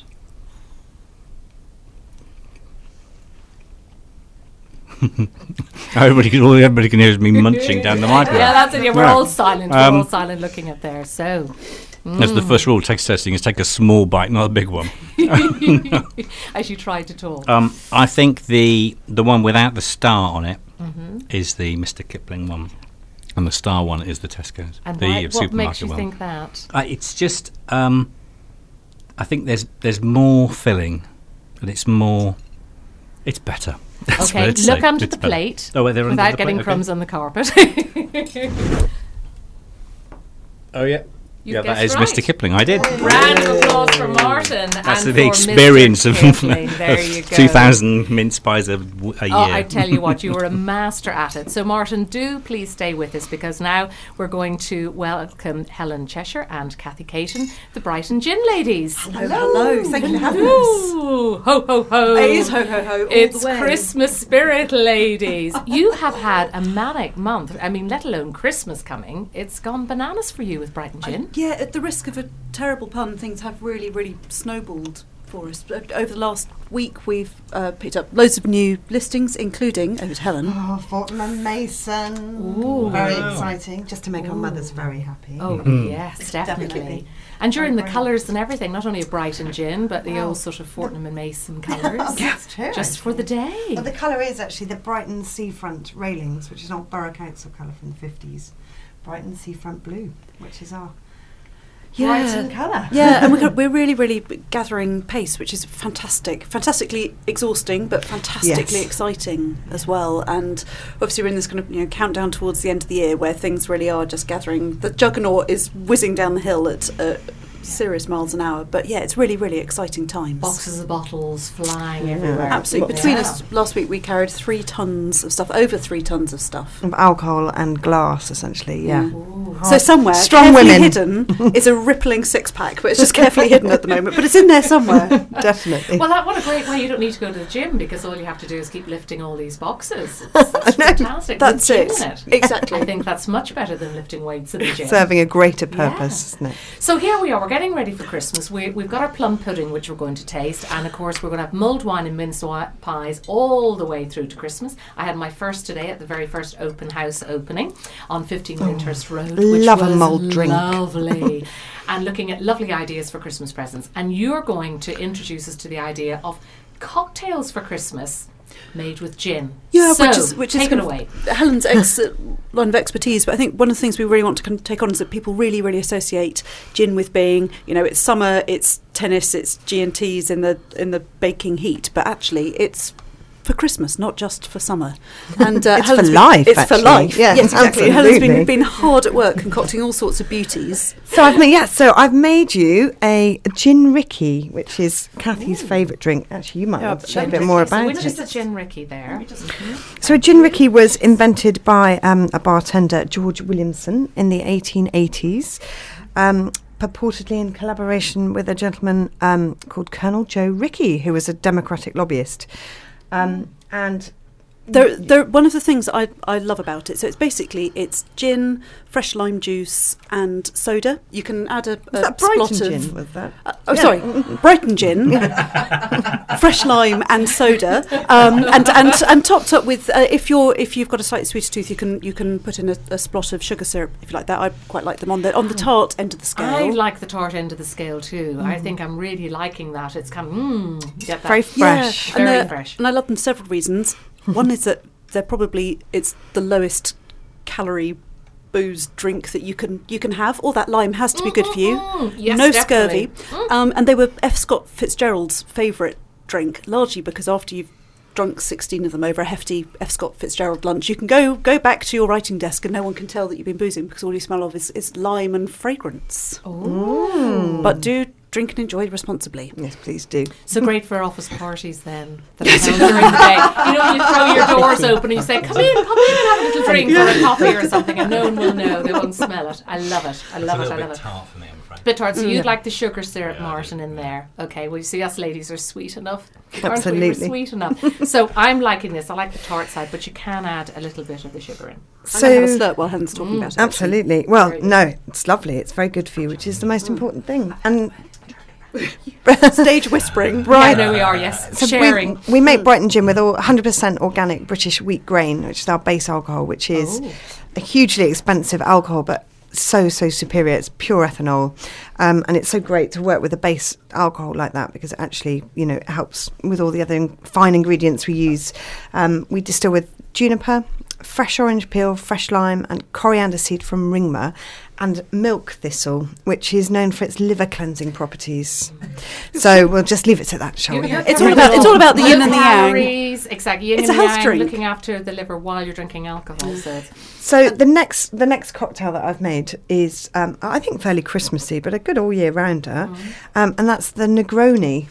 Everybody can, all everybody can hear is me munching down the microphone. Yeah, that's it. Yeah, we're Right. all silent. Um, we're all silent looking at there. So, That's the first rule of taste testing: is take a small bite, not a big one. as you try to talk. Um, I think the the one without the star on it Mm-hmm. is the Mister Kipling one, and the star one is the Tesco's, And the why, uh, what supermarket makes you one. think that? Uh, it's just, um, I think there's there's more filling, and it's more, it's better. That's Okay, what I'd look say. under It's the better. plate Oh, wait, they're under without the getting plate, okay. crumbs on the carpet. Oh yeah, You yeah, that guessed is right. Mister Kipling. I did. Round of applause for Martin. That's and the for experience Mister of, Kipling. There you go. two thousand mince pies a, w- a year. Oh, I tell you what, you were a master at it. So, Martin, do please stay with us because now we're going to welcome Helen Cheshire and Kathy Caton, the Brighton Gin Ladies. Hello, hello. Thank you for having us. Ooh, ho, ho, ho. It is ho, ho, ho all It's the way. Christmas spirit, ladies. You have had a manic month. I mean, let alone Christmas coming. It's gone bananas for you with Brighton Gin. Yeah, at the risk of a terrible pun, things have really, really snowballed for us. But over the last week, we've uh, picked up loads of new listings, including, over to Helen. Oh, Fortnum and Mason. Ooh. Very Wow. exciting, just to make our Ooh. mothers very happy. Oh, Mm-hmm. yes, definitely. Definitely. And you're in the Very colours and everything, not only a Brighton Gin, but the Wow. old sort of Fortnum and Mason colours. That's true. Just for the day. Well, the colour is actually the Brighton Seafront railings, which is an old Borough Council colour from the fifties. Brighton Seafront Blue, which is our Brighton colour. Yeah, and we're, we're really, really b- gathering pace, which is fantastic. Fantastically exhausting, but fantastically Yes. exciting as well. And obviously, we're in this kind of you know countdown towards the end of the year where things really are just gathering. The juggernaut is whizzing down the hill at uh, serious miles an hour. But yeah, it's really, really exciting times. Boxes of bottles flying everywhere. Absolutely. Between Yeah. us, last week we carried three tons of stuff, over three tons of stuff. Of alcohol and glass, essentially, yeah. Ooh. So somewhere, Strong carefully women. hidden, is a rippling six pack, but it's just carefully hidden at the moment. But it's in there somewhere. Definitely. Well, that what a great way. You don't need to go to the gym because all you have to do is keep lifting all these boxes. It's, it's know. fantastic. That's With it. gym in it. Exactly. I think that's much better than lifting weights in the gym. Serving a greater purpose, isn't it? So here we are, we're getting ready for Christmas. We, we've got our plum pudding, which we're going to taste, and of course we're going to have mulled wine and mince wi- pies all the way through to Christmas. I had my first today at the very first open house opening on fifteen Lyndhurst Road, which love a was mulled drink. lovely. And looking at lovely ideas for Christmas presents. And you're going to introduce us to the idea of cocktails for Christmas made with gin. Yeah, so, which is which is take it kind of away. Helen's ex uh, line of expertise. But I think one of the things we really want to kind of take on is that people really, really associate gin with being, you know, it's summer, it's tennis, it's G and T's in the in the baking heat. But actually, it's for Christmas, not just for summer. And uh, It's Helen's for been- life, It's for actually. life. Yes, yes, exactly. Helen's absolutely. been, been hard at work concocting all sorts of beauties. So I've made yeah. So I've made you a, a gin Ricky, which is Kathy's favourite drink. Actually, you might Yeah, want to I've say a done bit Ricky. more So about which is it. the gin Ricky there? So a gin Ricky was invented by um, a bartender, George Williamson, in the eighteen eighties, um, purportedly in collaboration with a gentleman um, called Colonel Joe Ricky, who was a Democratic lobbyist. Um, and There, there, one of the things I, I love about it, so it's basically, it's gin, fresh lime juice and soda. You can add a, a was that splot Brighton of... gin, was that? Uh, oh, sorry, Brighton gin, fresh lime and soda, um, and, and and topped up with uh, if you're if you've got a slightly sweeter tooth, you can you can put in a, a splot of sugar syrup if you like that. I quite like them on the on the tart end of the scale. I like the tart end of the scale too. I think I'm really liking that. It's kind of mmm, get that. Very Yeah, fresh. and Very they're- fresh. and I love them for several reasons. One is that they're probably it's the lowest calorie booze drink that you can you can have. All that lime has to be good for you. Mm, yes, no definitely. scurvy. Um, and they were F. Scott Fitzgerald's favourite drink, largely because after you've drunk sixteen of them over a hefty F. Scott Fitzgerald lunch, you can go go back to your writing desk and no one can tell that you've been boozing because all you smell of is, is lime and fragrance. Oh. But do drink and enjoy responsibly. Yes, please do. So great for office parties then. That are held during the day. You know, you throw your doors open and you say, "Come in, come in and have a little drink or a coffee or something," and no one will know. They won't smell it. I love it. I love it's it. a I little love bit it. tart for me, I'm afraid. Bit tart. So Mm. you'd like the sugar syrup, Yeah, I do. Martin, in there. Okay, well, you see, us ladies are sweet enough. Aren't we? We're Absolutely. sweet enough. So I'm liking this. I like the tart side, but you can add a little bit of the sugar in. I'm going to have a So slurp while Helen's talking about it. actually. absolutely. Well, Very good. no, it's lovely. It's very good for you, which is the most important thing. And Stage whispering. Right. Yeah, no, we are, yes. So Sharing. We, we make Brighton Gin with all one hundred percent organic British wheat grain, which is our base alcohol, which is Oh. a hugely expensive alcohol, but so, so superior. It's pure ethanol. Um, and it's so great to work with a base alcohol like that because it actually, you know, it helps with all the other in- fine ingredients we use. Um, we distill with juniper, fresh orange peel, fresh lime, and coriander seed from Ringmer, and milk thistle, which is known for its liver cleansing properties. So we'll just leave it at that, shall we? You're It's all covering about- it it's all about the yin Low and the yang. calories, exactly. Yin It's and a health yang, drink. looking after the liver while you're drinking alcohol. So it's So the next the next cocktail that I've made is um, I think fairly Christmassy, but a good all year rounder, um, and that's the Negroni.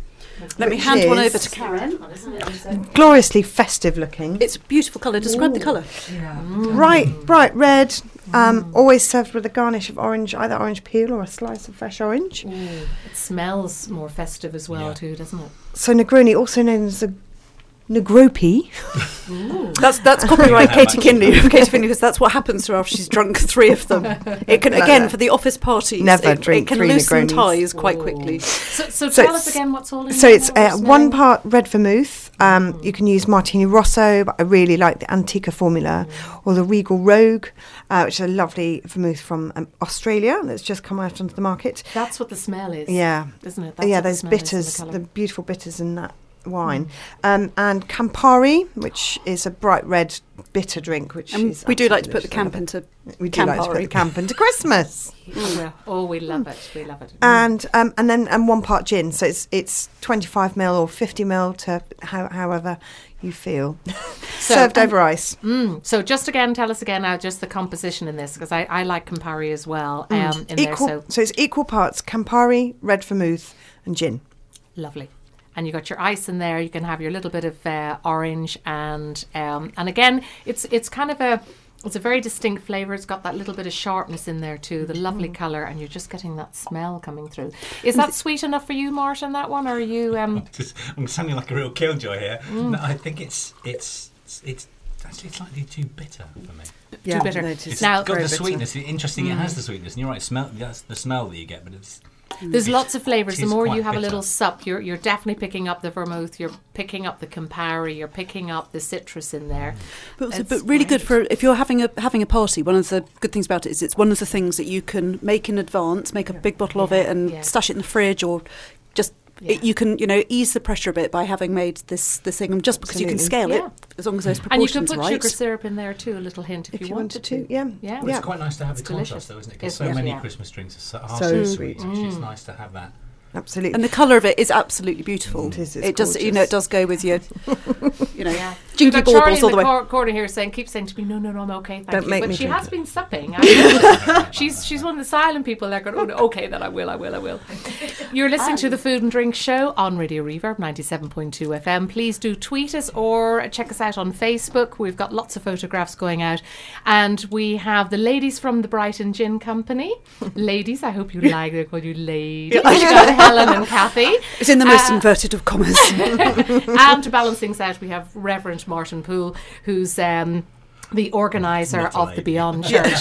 Let me Which hand one is- over to Karen. Gloriously festive looking, It's a beautiful colour. Describe the colour. bright bright red. Um, always served with a garnish of orange, either orange peel or a slice of fresh orange. it smells more festive as well Yeah. too, doesn't it? So Negroni, also known as a Negropi. That's that's copyright How Katie much? Kinley from Katie Kinley because that's what happens to her after she's drunk three of them. It can again for the office parties. Never it, drink it can three loosen Negronis. ties quite Ooh. quickly. So, so, So tell us it's- again what's all in So there, it's what uh, we're one smelling. part red vermouth. Um, You can use Martini Rosso, but I really like the Antica formula, or the Regal Rogue, uh, which is a lovely vermouth from um, Australia that's just come out onto the market. That's what the smell is. Yeah, Isn't it? That's yeah, what the those smell is and bitters, the the, colour. beautiful bitters in that wine, um, and Campari, which is a bright red bitter drink, which And is we do like to absolutely put the camp delicious. into We do like to put the Campari. camp into Christmas. Yeah. Oh, we love it. We love it. And um, and then and one part gin, so it's it's twenty-five mil or fifty mil to how, however you feel. So- Served over ice. Mm. So just again, tell us again now just the composition in this because I, I like Campari as well um, in Equal, there. So so it's equal parts Campari, red vermouth, and gin. lovely. And you got your ice in there. You can have your little bit of uh, orange and um, and again, it's it's kind of a it's a very distinct flavour. It's got that little bit of sharpness in there too. The lovely colour, and you're just getting that smell coming through. Is that sweet enough for you, Martin? That one, or are you? Um, Just, I'm sounding like a real killjoy here. Mm. No, I think it's it's it's actually slightly too bitter for me. Yeah, bitter. no, it is It's Now- got very the bitter. sweetness. Interesting, Mm. it has the sweetness. And you're right. Smell. That's the smell that you get, but it's There's lots of flavours. It The is more quite you have a bitter. little sup, you're you're definitely picking up the vermouth. You're picking up the Campari. You're picking up the citrus in there. But, also, It's but really good great. for if you're having a having a party. One of the good things about it is it's one of the things that you can make in advance, make a big bottle of Yeah, it, and yeah. stash it in the fridge, or just Yeah. it, you can you know ease the pressure a bit by having made this this thing, and just because you can scale Yeah. it as long as those And you can proportions put are right. sugar syrup in there too, a little hint if, If you, you wanted wanted to, yeah. Yeah. Well, Yeah. it's quite nice to have It's the contrast, delicious. though, isn't it? Because It's so many yeah. Christmas drinks are so, are So so sweet. sweet. Actually, it's Mm. nice to have that. absolutely. And the colour of it is absolutely beautiful. It is, it's it just, you know, gorgeous. it does go with your, you know, Yeah. jinky We've got Charlie baubles all in the the way. cor- corner here saying, keep saying to me, no, no, no, I'm okay, thank Don't you. make But me she drink has it. been supping. I- she's she's one of the silent people that go, oh, no, okay, then I will, I will, I will. You're listening to the Food and Drink Show on Radio Reverb ninety-seven point two F M. Please do tweet us or check us out on Facebook. We've got lots of photographs going out. And we have the ladies from the Brighton Gin Company. Ladies, I hope you like, they call you ladies. We've got Helen and Kathy. It's in the most Uh, inverted of commas. And to balance things out, we have Reverend Martin Poole, who's um, the organiser Not a of the lady. Beyond Church,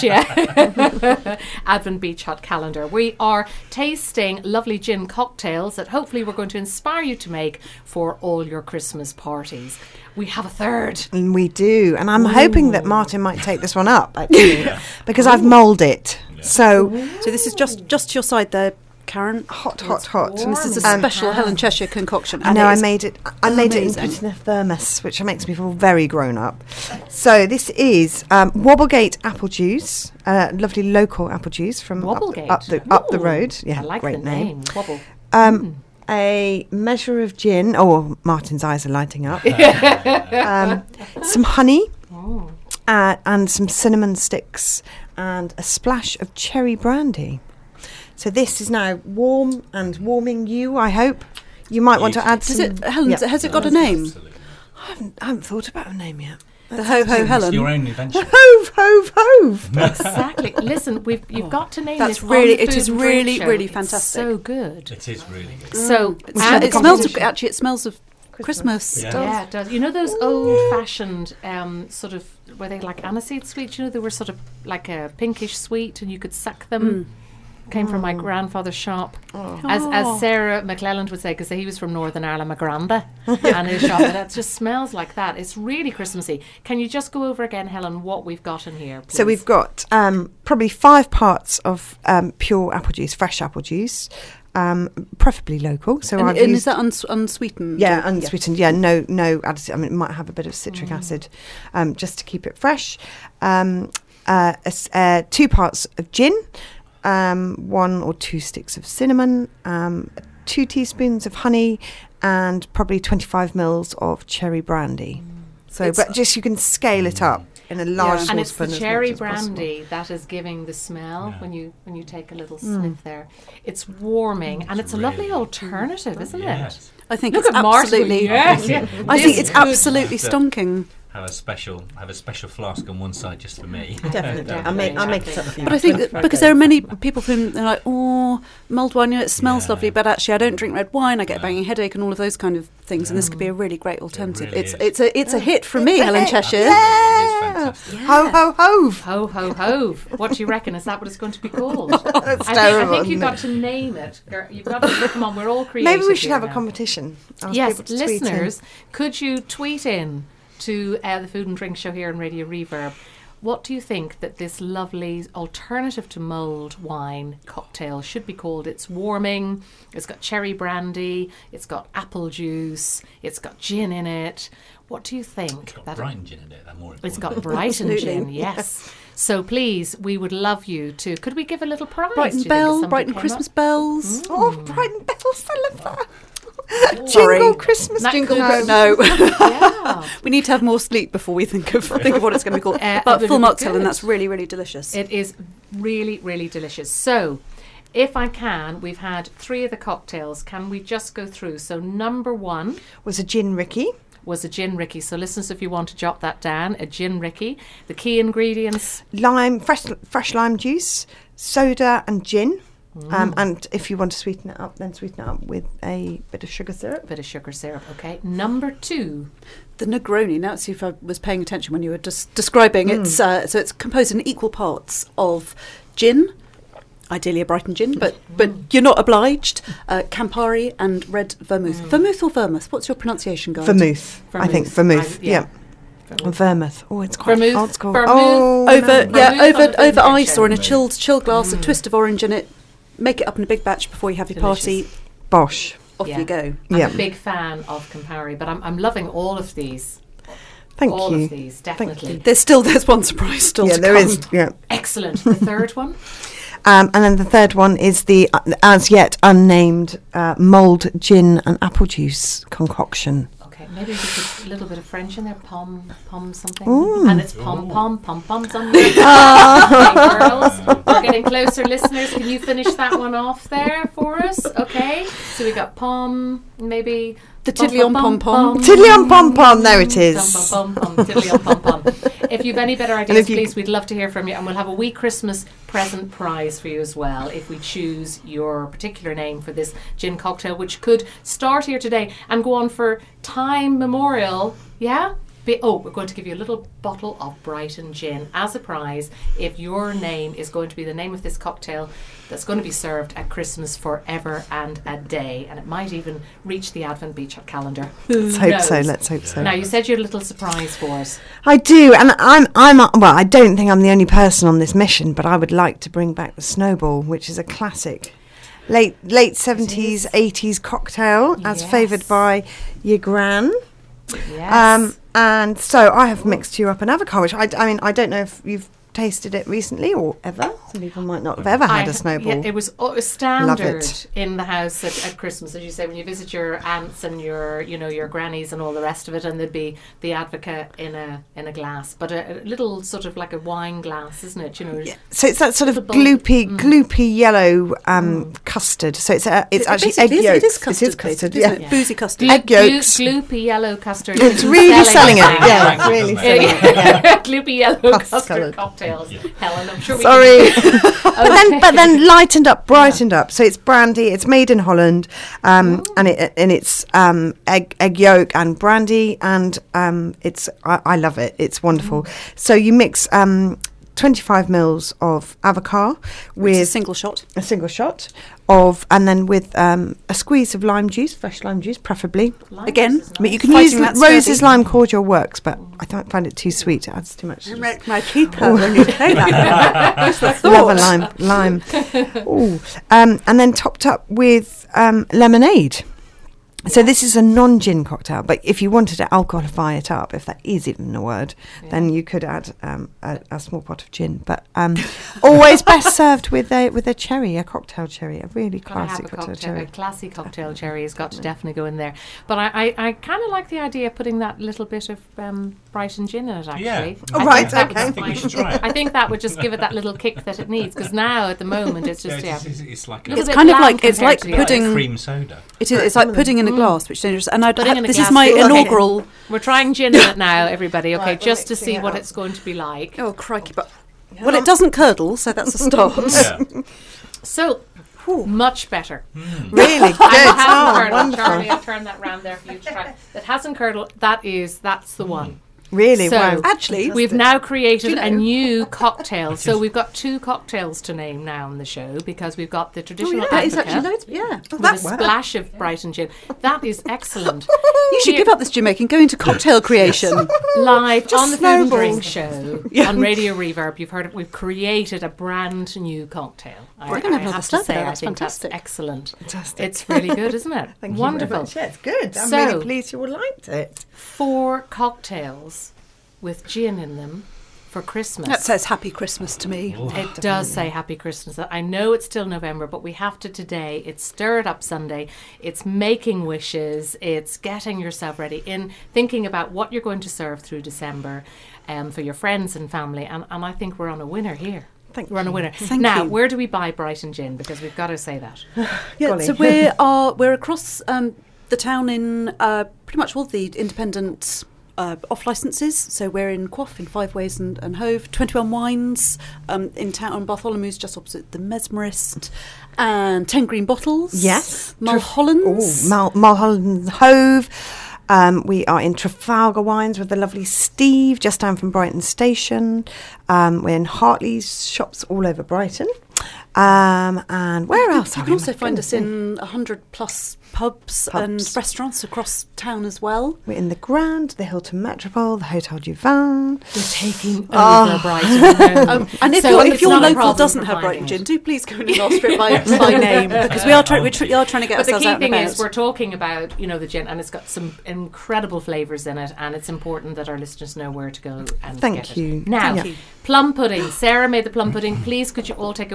yeah, Advent Beach Hut calendar. We are tasting lovely gin cocktails that hopefully we're going to inspire you to make for all your Christmas parties. We have a third. And we do. And I'm hoping that Martin might take this one up, actually, because I've mulled it. So So this is just just to your side there, Karen. hot, hot, hot. And this is a Um, special Helen Cheshire concoction. I and know it I is made it. I made it amazing. and put it in a thermos, which makes me feel very grown up. So this is um, Wobblegate apple juice, uh, lovely local apple juice from Wobblegate. up, up the up the Ooh, road. Yeah, I like great the name. Wobble. Um, A measure of gin. Oh, Martin's eyes are lighting up. um, some honey, uh, and some cinnamon sticks, and a splash of cherry brandy. So this is now warm and warming you, I hope. You might want to add Does some... it, Helen, Yeah. has it got a name? I haven't, I haven't thought about a name yet. The Ho Ho It's Helen. your own invention. Hove, hove, hove. Exactly. Listen, we've you've got to name That's this. really- on the it Food is and Drink really, Show. really It's fantastic. so good. It is really good. So It, We sm- should have it a smells of competition. actually. It smells of Christmas. Yeah. Yeah, it does. You know those old-fashioned um, sort of were they like aniseed sweets? You know, they were sort of like a pinkish sweet, and you could suck them. Came from my grandfather's shop, as Oh. as Sarah McClelland would say, because he was from Northern Ireland, Magranda, and his shop. And it just smells like that. It's really Christmassy. Can you just go over again, Helen, what we've got in here? So please? we've got um, probably five parts of um, pure apple juice, fresh apple juice, um, preferably local. So And, I've and used, is that uns- unsweetened? yeah, Or- unsweetened. Yeah, no, no additive. I mean, it might have a bit of citric acid, um, just to keep it fresh. Um, uh, a s- uh, two parts of gin, um, one or two sticks of cinnamon, um, two teaspoons of honey, and probably twenty-five mils of cherry brandy. So, It's- but just you can scale it up in a large Yeah. saucepan. and it's the as much cherry as possible. brandy that is giving the smell Yeah. when you when you take a little sniff there. It's warming, and it's a lovely really- alternative, isn't it? Yes. I think Look it's at Martin. absolutely. Yes. I This think it's is good. absolutely So- stonking. Have a special, have a special flask on one side just for me. Definitely. I'll make, I'll make it up for you. But I think that because there are many people who are like, oh, mulled wine, you know, it smells Yeah. lovely, but actually I don't drink red wine, I get a banging headache and all of those kind of things, and this could be a really great alternative. really it's is. it's a it's a hit from me, It's a Helen hit. Cheshire. It is fantastic. Ho, ho, hove. Ho ho ho! What do you reckon? Is that what it's going to be called? That's I think, I terrible, think you've isn't got to name it. Girl. You've got to come on. We're all creative. Maybe we should here have a now. competition. Ask Yes, people to tweet in. listeners, could you tweet in to uh, the Food and Drink Show here on Radio Reverb? What do you think that this lovely alternative to mulled wine cocktail should be called? It's warming, it's got cherry brandy, it's got apple juice, it's got gin in it. What do you think? It's got that- Brighton gin in it. That more It's important. got Brighton Absolutely. gin, yes. So please, we would love you to. Could we give a little prize? do Brighton you think, if Bell, somebody Brighton came Christmas up? bells. Oh, Brighton Bells, I love that. Sorry. Jingle Christmas That jingle. could- No, Yeah. we need to have more sleep before we think of think of what it's going to be called. Uh, but it full would be marks, Helen, good. that's really really delicious. It is really, really delicious. So, if I can, we've had three of the cocktails. Can we just go through? So, number one Was a gin Ricky. was a gin Ricky. So, listeners, if you want to jot that down, a gin Ricky. The key ingredients: Lime, fresh fresh lime juice, soda and gin. Mm. Um, and if you want to sweeten it up, then sweeten it up with a bit of sugar syrup. a bit of sugar syrup. Okay. Number two. The Negroni. Now, see if I was paying attention when you were just describing. Hmm. It's uh, so it's composed in equal parts of gin, ideally a Brighton gin, but but you're not obliged. Uh, Campari and red vermouth. Hmm. Vermouth or vermouth? What's your pronunciation, guide? Vermouth, I think. Vermouth, I- yeah. yeah. Vermouth. Oh, it's quite Vermouth, old school. vermouth. Oh, Over no. yeah, Vermouth on over the over food ice or in a section. chilled chilled glass, a twist of orange in it. Make it up in a big batch before you have your Delicious. party. Bosh. Off Yeah. you go. I'm Yeah. a big fan of Campari, but I'm, I'm loving all of these. Thank all you. of these, Thank definitely. you. There's still there's one surprise still Yeah, to there come. is. Yeah. Excellent. The third one? Um, and then the third one is the uh, as yet unnamed uh, mulled gin and apple juice concoction. Okay, maybe we could a little bit of French in there. Pom, pom something. Ooh. And it's pom, pom, pom, pom something. Okay, girls, we're getting closer. Listeners, can you finish that one off there for us? Okay, so we got pom, maybe... The tiddly on pom pom. Tiddly on pom pom, there it is. Pom, pom, pom, tiddly on pom pom. If you've any better And ideas, if you- please, we'd love to hear from you. And we'll have a wee Christmas present prize for you as well if we choose your particular name for this gin cocktail, which could start here today and go on for time memorial. Yeah? Be, oh, we're going to give you a little bottle of Brighton gin as a prize if your name is going to be the name of this cocktail that's going to be served at Christmas forever and a day. And it might even reach the Advent Beach calendar. Who Let's hope so. knows? Let's hope so. Now, you said you had a little surprise for us. I do, and I'm, I'm, uh, well, I don't think I'm the only person on this mission, but I would like to bring back the Snowball, which is a classic late late seventies, eighties cocktail, as Yes. favoured by your gran. Yes. Um, and so I have mixed you up an avocado, which I, I mean, I don't know if you've tasted it recently or ever. Some people might not have ever had I- a Snowball. Yeah, it was uh, it was standard it. in the house at, at Christmas, as you say, when you visit your aunts and your, you know, your grannies and all the rest of it, and there'd be the Advocate in a in a glass, but a, a little sort of like a wine glass, isn't it? You know, So it's that sort of Little gloopy, bowl. Mm. gloopy yellow um, custard. So it's a, it's It actually basically egg is- yolks. It is custard. It is custard. based, isn't Yeah. it? Boozy custard. Glo- egg glo- yolks. gloopy yellow custard. It's really selling it. everything. Yeah, it's really selling it. Yeah. Gloopy yellow Pus custard coloured. cocktails. Helen, I'm sure we Sorry. can but then, but then lightened up, brightened up. So it's brandy. It's made in Holland, um, and it and it's um, egg egg yolk and brandy, and um, it's I, I love it. It's wonderful. So you mix um, twenty-five mils of avocado With a with single shot. a single shot of, and then with um, a squeeze of lime juice, fresh lime juice, preferably. Lime Again, juice is I mean, you nice. can Fighting use that Rose's scurvy. lime cordial works, but I don't find it too sweet. It adds too much. Make my teeth hurt when you say that. Love a lime, lime. Ooh. Um, and then topped up with um, lemonade. So this is a non-gin cocktail, but if you wanted to alcoholify it up, if that is even a word, then you could add um, a, a small pot of gin. But um, always best served with a with a cherry, a cocktail cherry, a really Gotta have classy a cocktail cocktail, a cherry. classy cocktail cherry has got to definitely go in there. But I, I, I kind of like the idea of putting that little bit of um, Brighton gin in it. Actually, Yeah. I Oh, think right, that would okay. I think we spice- should try it. I think that would just give it that little kick that it needs. Because now, at the moment, it's just yeah. it's, it's, it's like Little It's bit kind of bland like it's compared like to the others. pudding. cream soda. It is. It's like pudding in a glass, which is dangerous. And I'd Pudding ha- in a this glass. is my Okay. inaugural. We're trying gin in it now, everybody. Okay, Right, we're just to mixing see it what up. it's going to be like. Oh crikey! But well, it doesn't curdle, so that's a start. Yeah. So much better. Really good. And it hasn't Oh, curdled. wonderful. Charlie, I'll turn that round there for you to try. That hasn't curdled. That is, that's the one. Really, So, wow. Actually, We've now created Do you a know? new cocktail. So we've got two cocktails to name now on the show because we've got the oh, traditional yeah, it's Advocate actually loads. Yeah, with a splash of Brighton gin. That is excellent. you should give up this gin making, go into cocktail creation. Live on the Food and snowballs. Drink Show on Radio Reverb. You've heard it. We've created a brand new cocktail. I, We're gonna I have have a to stab at say, that. I That's think fantastic. that's excellent. Fantastic. It's really good, isn't it? Thank Wonderful. you very much. Yeah, it's good. I'm So- really pleased you all liked it. Four cocktails with gin in them for Christmas. That says Happy Christmas to me. It does say Happy Christmas. I know it's still November, but we have to today. It's Stir It Up Sunday. It's making wishes. It's getting yourself ready in thinking about what you're going to serve through December um, for your friends and family. And, and I think we're on a winner here. Thank we're on a winner. Thank now, you. where do we buy Brighton gin? Because we've got to say that. Yeah, Golly. so we are we're across um, the town in uh, pretty much all the independent uh, off licences. So we're in Quaff, in Five Ways and, and Hove, twenty-one Wines um, in town on Bartholomew's, just opposite the Mesmerist, and Ten Green Bottles. Yes. Mulholland's. Oh, Mal- Mulholland Hove. Um, we are in Trafalgar Wines with the lovely Steve, just down from Brighton Station. Um, we're in Hartley's shops all over Brighton. Um, and where else? You are can we? also My find us goodness. in a hundred plus pubs, Pubs. and restaurants across town as well. We're in the Grand, the Hilton Metropole, the Hotel du Vin. We're taking over Oh. Brighton. Um, and if, So your it's if your not a local problem doesn't for have finding Brighton it. gin, do please go in and ask for it by, by name, because we are trying we tr- are trying to get But the ourselves key out and thing about. is we're talking about, you know, the gin, and it's got some incredible flavours in it, and it's important that our listeners know where to go and Thank get you. it. Now, Thank you. plum pudding. Sarah made the plum pudding. Please, could you all take a wee fork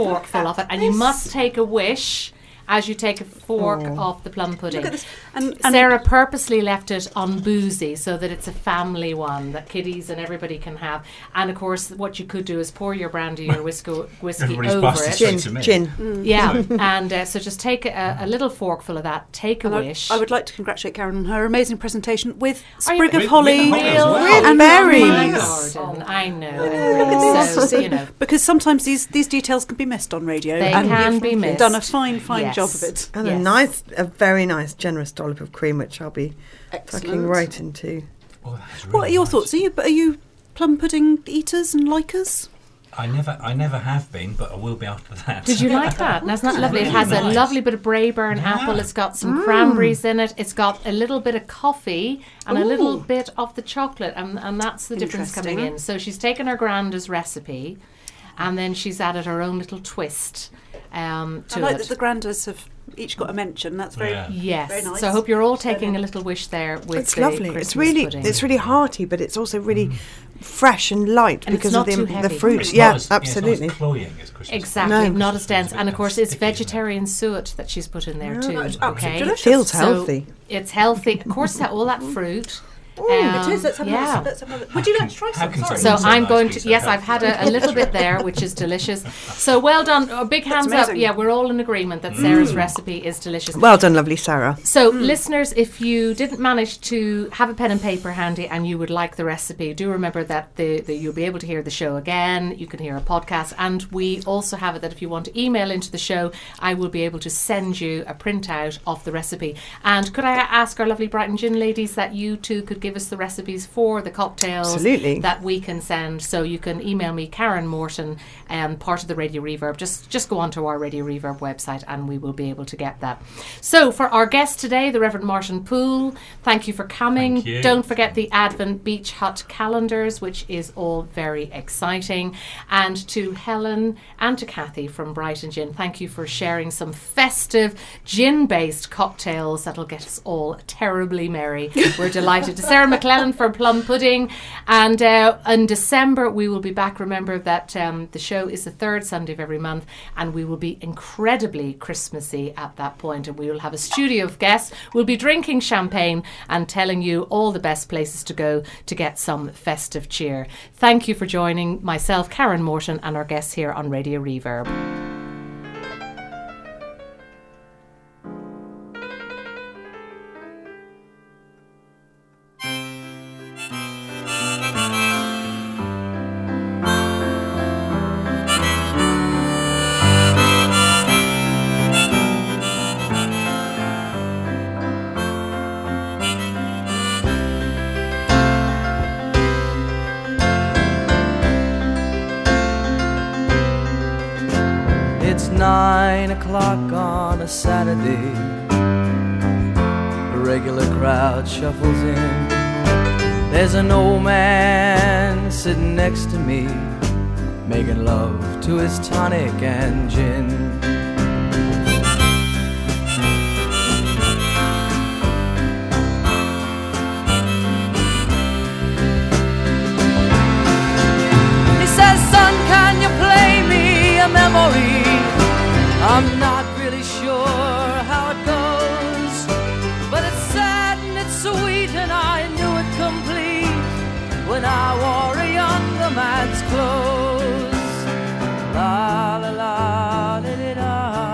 forkful of it, and you must take a wish as you take a fork Oh. off the plum pudding. Look at this. And, and Sarah purposely left it on boozy so that it's a family one that kiddies and everybody can have. And of course, what you could do is pour your brandy or whiskey, whiskey Everybody's over bastard it. straight Gin, to me. gin. Yeah, and uh, so just take a, a little forkful of that. Take a and I, wish. I would like to congratulate Karen on her amazing presentation with Are you- sprig of With- holly with holly as well. and berries. Oh, Gordon, I know. this. So, you know. Because sometimes these, these details can be missed on radio. They and can you've be missed. done a fine, fine Yes. job of it. And Yes. a nice, a very nice, generous dollop of cream, which I'll be Excellent. tucking right into. Oh, that's really What are your nice. thoughts? Are you are you plum pudding eaters and likers? I never, I never have been, but I will be after that. Did you like that? That's not lovely. It Really has a nice. lovely bit of Braeburn Yeah. apple. It's got some cranberries in it. It's got a little bit of coffee and a little Ooh. bit of the chocolate, and, and that's the difference coming Interesting. in. So she's taken her granda's recipe, and then she's added her own little twist um, I to like it. that the grandas have each got a mention. That's very Yeah. Yes. Very nice. So I hope you're all Very taking a nice. little wish there with It's the lovely. Christmas It's really, pudding. it's really hearty, but it's also really fresh and light And it's because not of the too the heavy. fruit. It's Yeah, not as- yeah, absolutely. it's not as cloying as Christmas. Exactly, No. not as dense. It's a And bit of course, sticky, it's isn't it? vegetarian suet that she's put in there Oh, too. it's absolutely Okay, delicious. Feels So healthy. it's healthy. Of course, all that fruit. Ooh, it is. Let's have a yeah. look. Let's have a look. Would you like to try How some? can Sorry. So someone- I'm nice going piece to. of Yes, health. I've had a, a little bit there, which is delicious. So well done. A big hands up. amazing. Yeah, we're all in agreement that Sarah's recipe is delicious. Well done, lovely Sarah. So, listeners, if you didn't manage to have a pen and paper handy and you would like the recipe, do remember that the, the, you'll be able to hear the show again. You can hear a podcast. And we also have it that if you want to email into the show, I will be able to send you a printout of the recipe. And could I ask our lovely Brighton Gin ladies that you two could give us the recipes for the cocktails Absolutely. that we can send? So you can email me, Karen Morton, um, part of the Radio Reverb. Just, just go onto our Radio Reverb website and we will be able to get that. So for our guest today, the Reverend Martin Poole, thank you for coming. Thank you. Don't forget the Advent Beach Hut calendars, which is all very exciting. And to Helen and to Kathy from Brighton Gin, thank you for sharing some festive gin-based cocktails that'll get us all terribly merry. We're delighted. To Sarah McClellan for plum pudding. And uh, in December, we will be back. Remember that um, the show is the third Sunday of every month, and we will be incredibly Christmassy at that point, and we will have a studio of guests. We'll be drinking champagne and telling you all the best places to go to get some festive cheer. Thank you for joining myself, Karen Morton, and our guests here on Radio Reverb. It's nine o'clock on a Saturday. The regular crowd shuffles in. There's an old man sitting next to me, making love to his tonic and gin. He says, son, can you play me a memory? I'm not really sure how it goes, but it's sad and it's sweet, and I knew it complete when I wore a younger man's clothes. La la la li, li, da.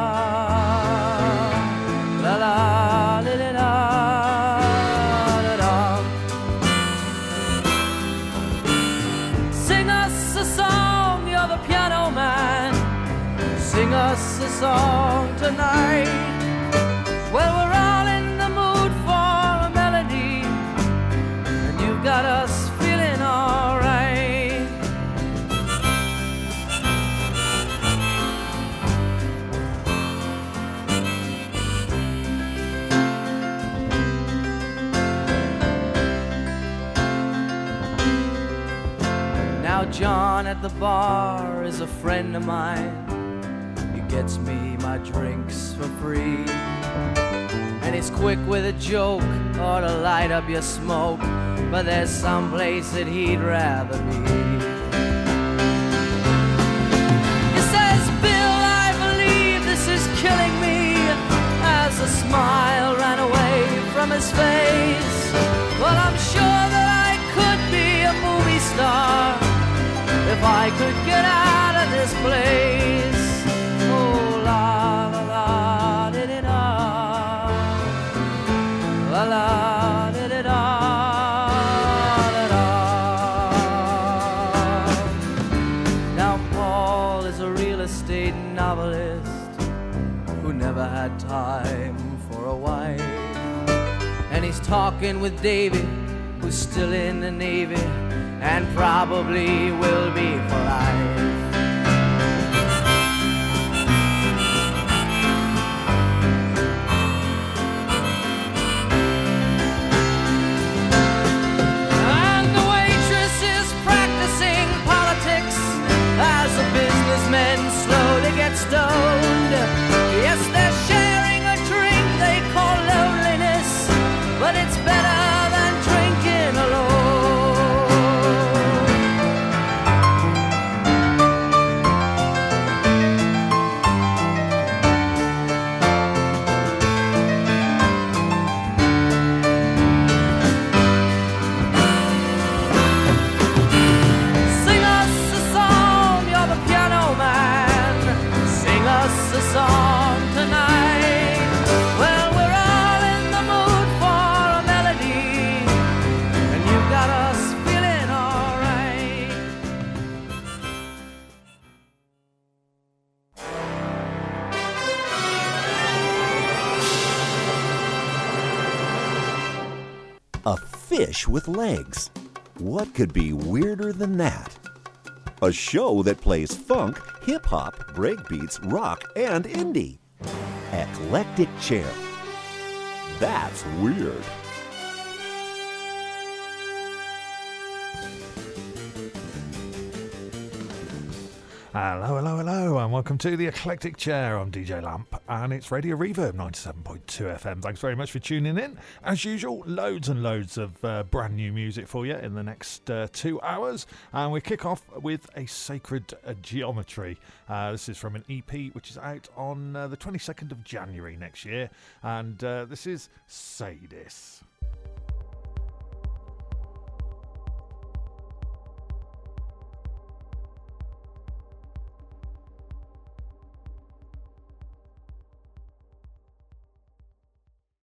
La la li, li, da, da, da. Sing us a song, you're the piano man. Sing us a song tonight. Well, we're all in the mood for a melody, and you've got us feeling alright. Now John at the bar is a friend of mine. He gets me my drinks for free, and he's quick with a joke or to light up your smoke, but there's some place that he'd rather be. He says, Bill, his face. Well, I'm sure that I could be a movie star if I could get out of this place. Oh, la la la di di da, la la di di da, da da. Now Paul is a real estate novelist who never had time for a wife, and he's talking with David, who's still in the Navy and probably will be for life. And the waitress is practicing politics as the businessmen slowly get stoned. Yes, they're sharing a drink they call loneliness, but it's better than drinking alone. Sing us a song, you're the piano man. Sing us a song tonight. Well, we're all in the mood for a melody, and you've got us feeling alright. A fish with legs. What could be weirder than that? A show that plays funk, hip-hop, breakbeats, rock, and indie. Eclectic Chair. That's weird. Hello, hello, hello, and welcome to the Eclectic Chair. I'm D J Lamp, and it's Radio Reverb ninety-seven point two F M. Thanks very much for tuning in. As usual, loads and loads of uh, brand new music for you in the next uh, two hours. And we kick off with a Sacred uh, Geometry. Uh, this is from an E P which is out on uh, the twenty-second of January next year. And uh, this is Say This.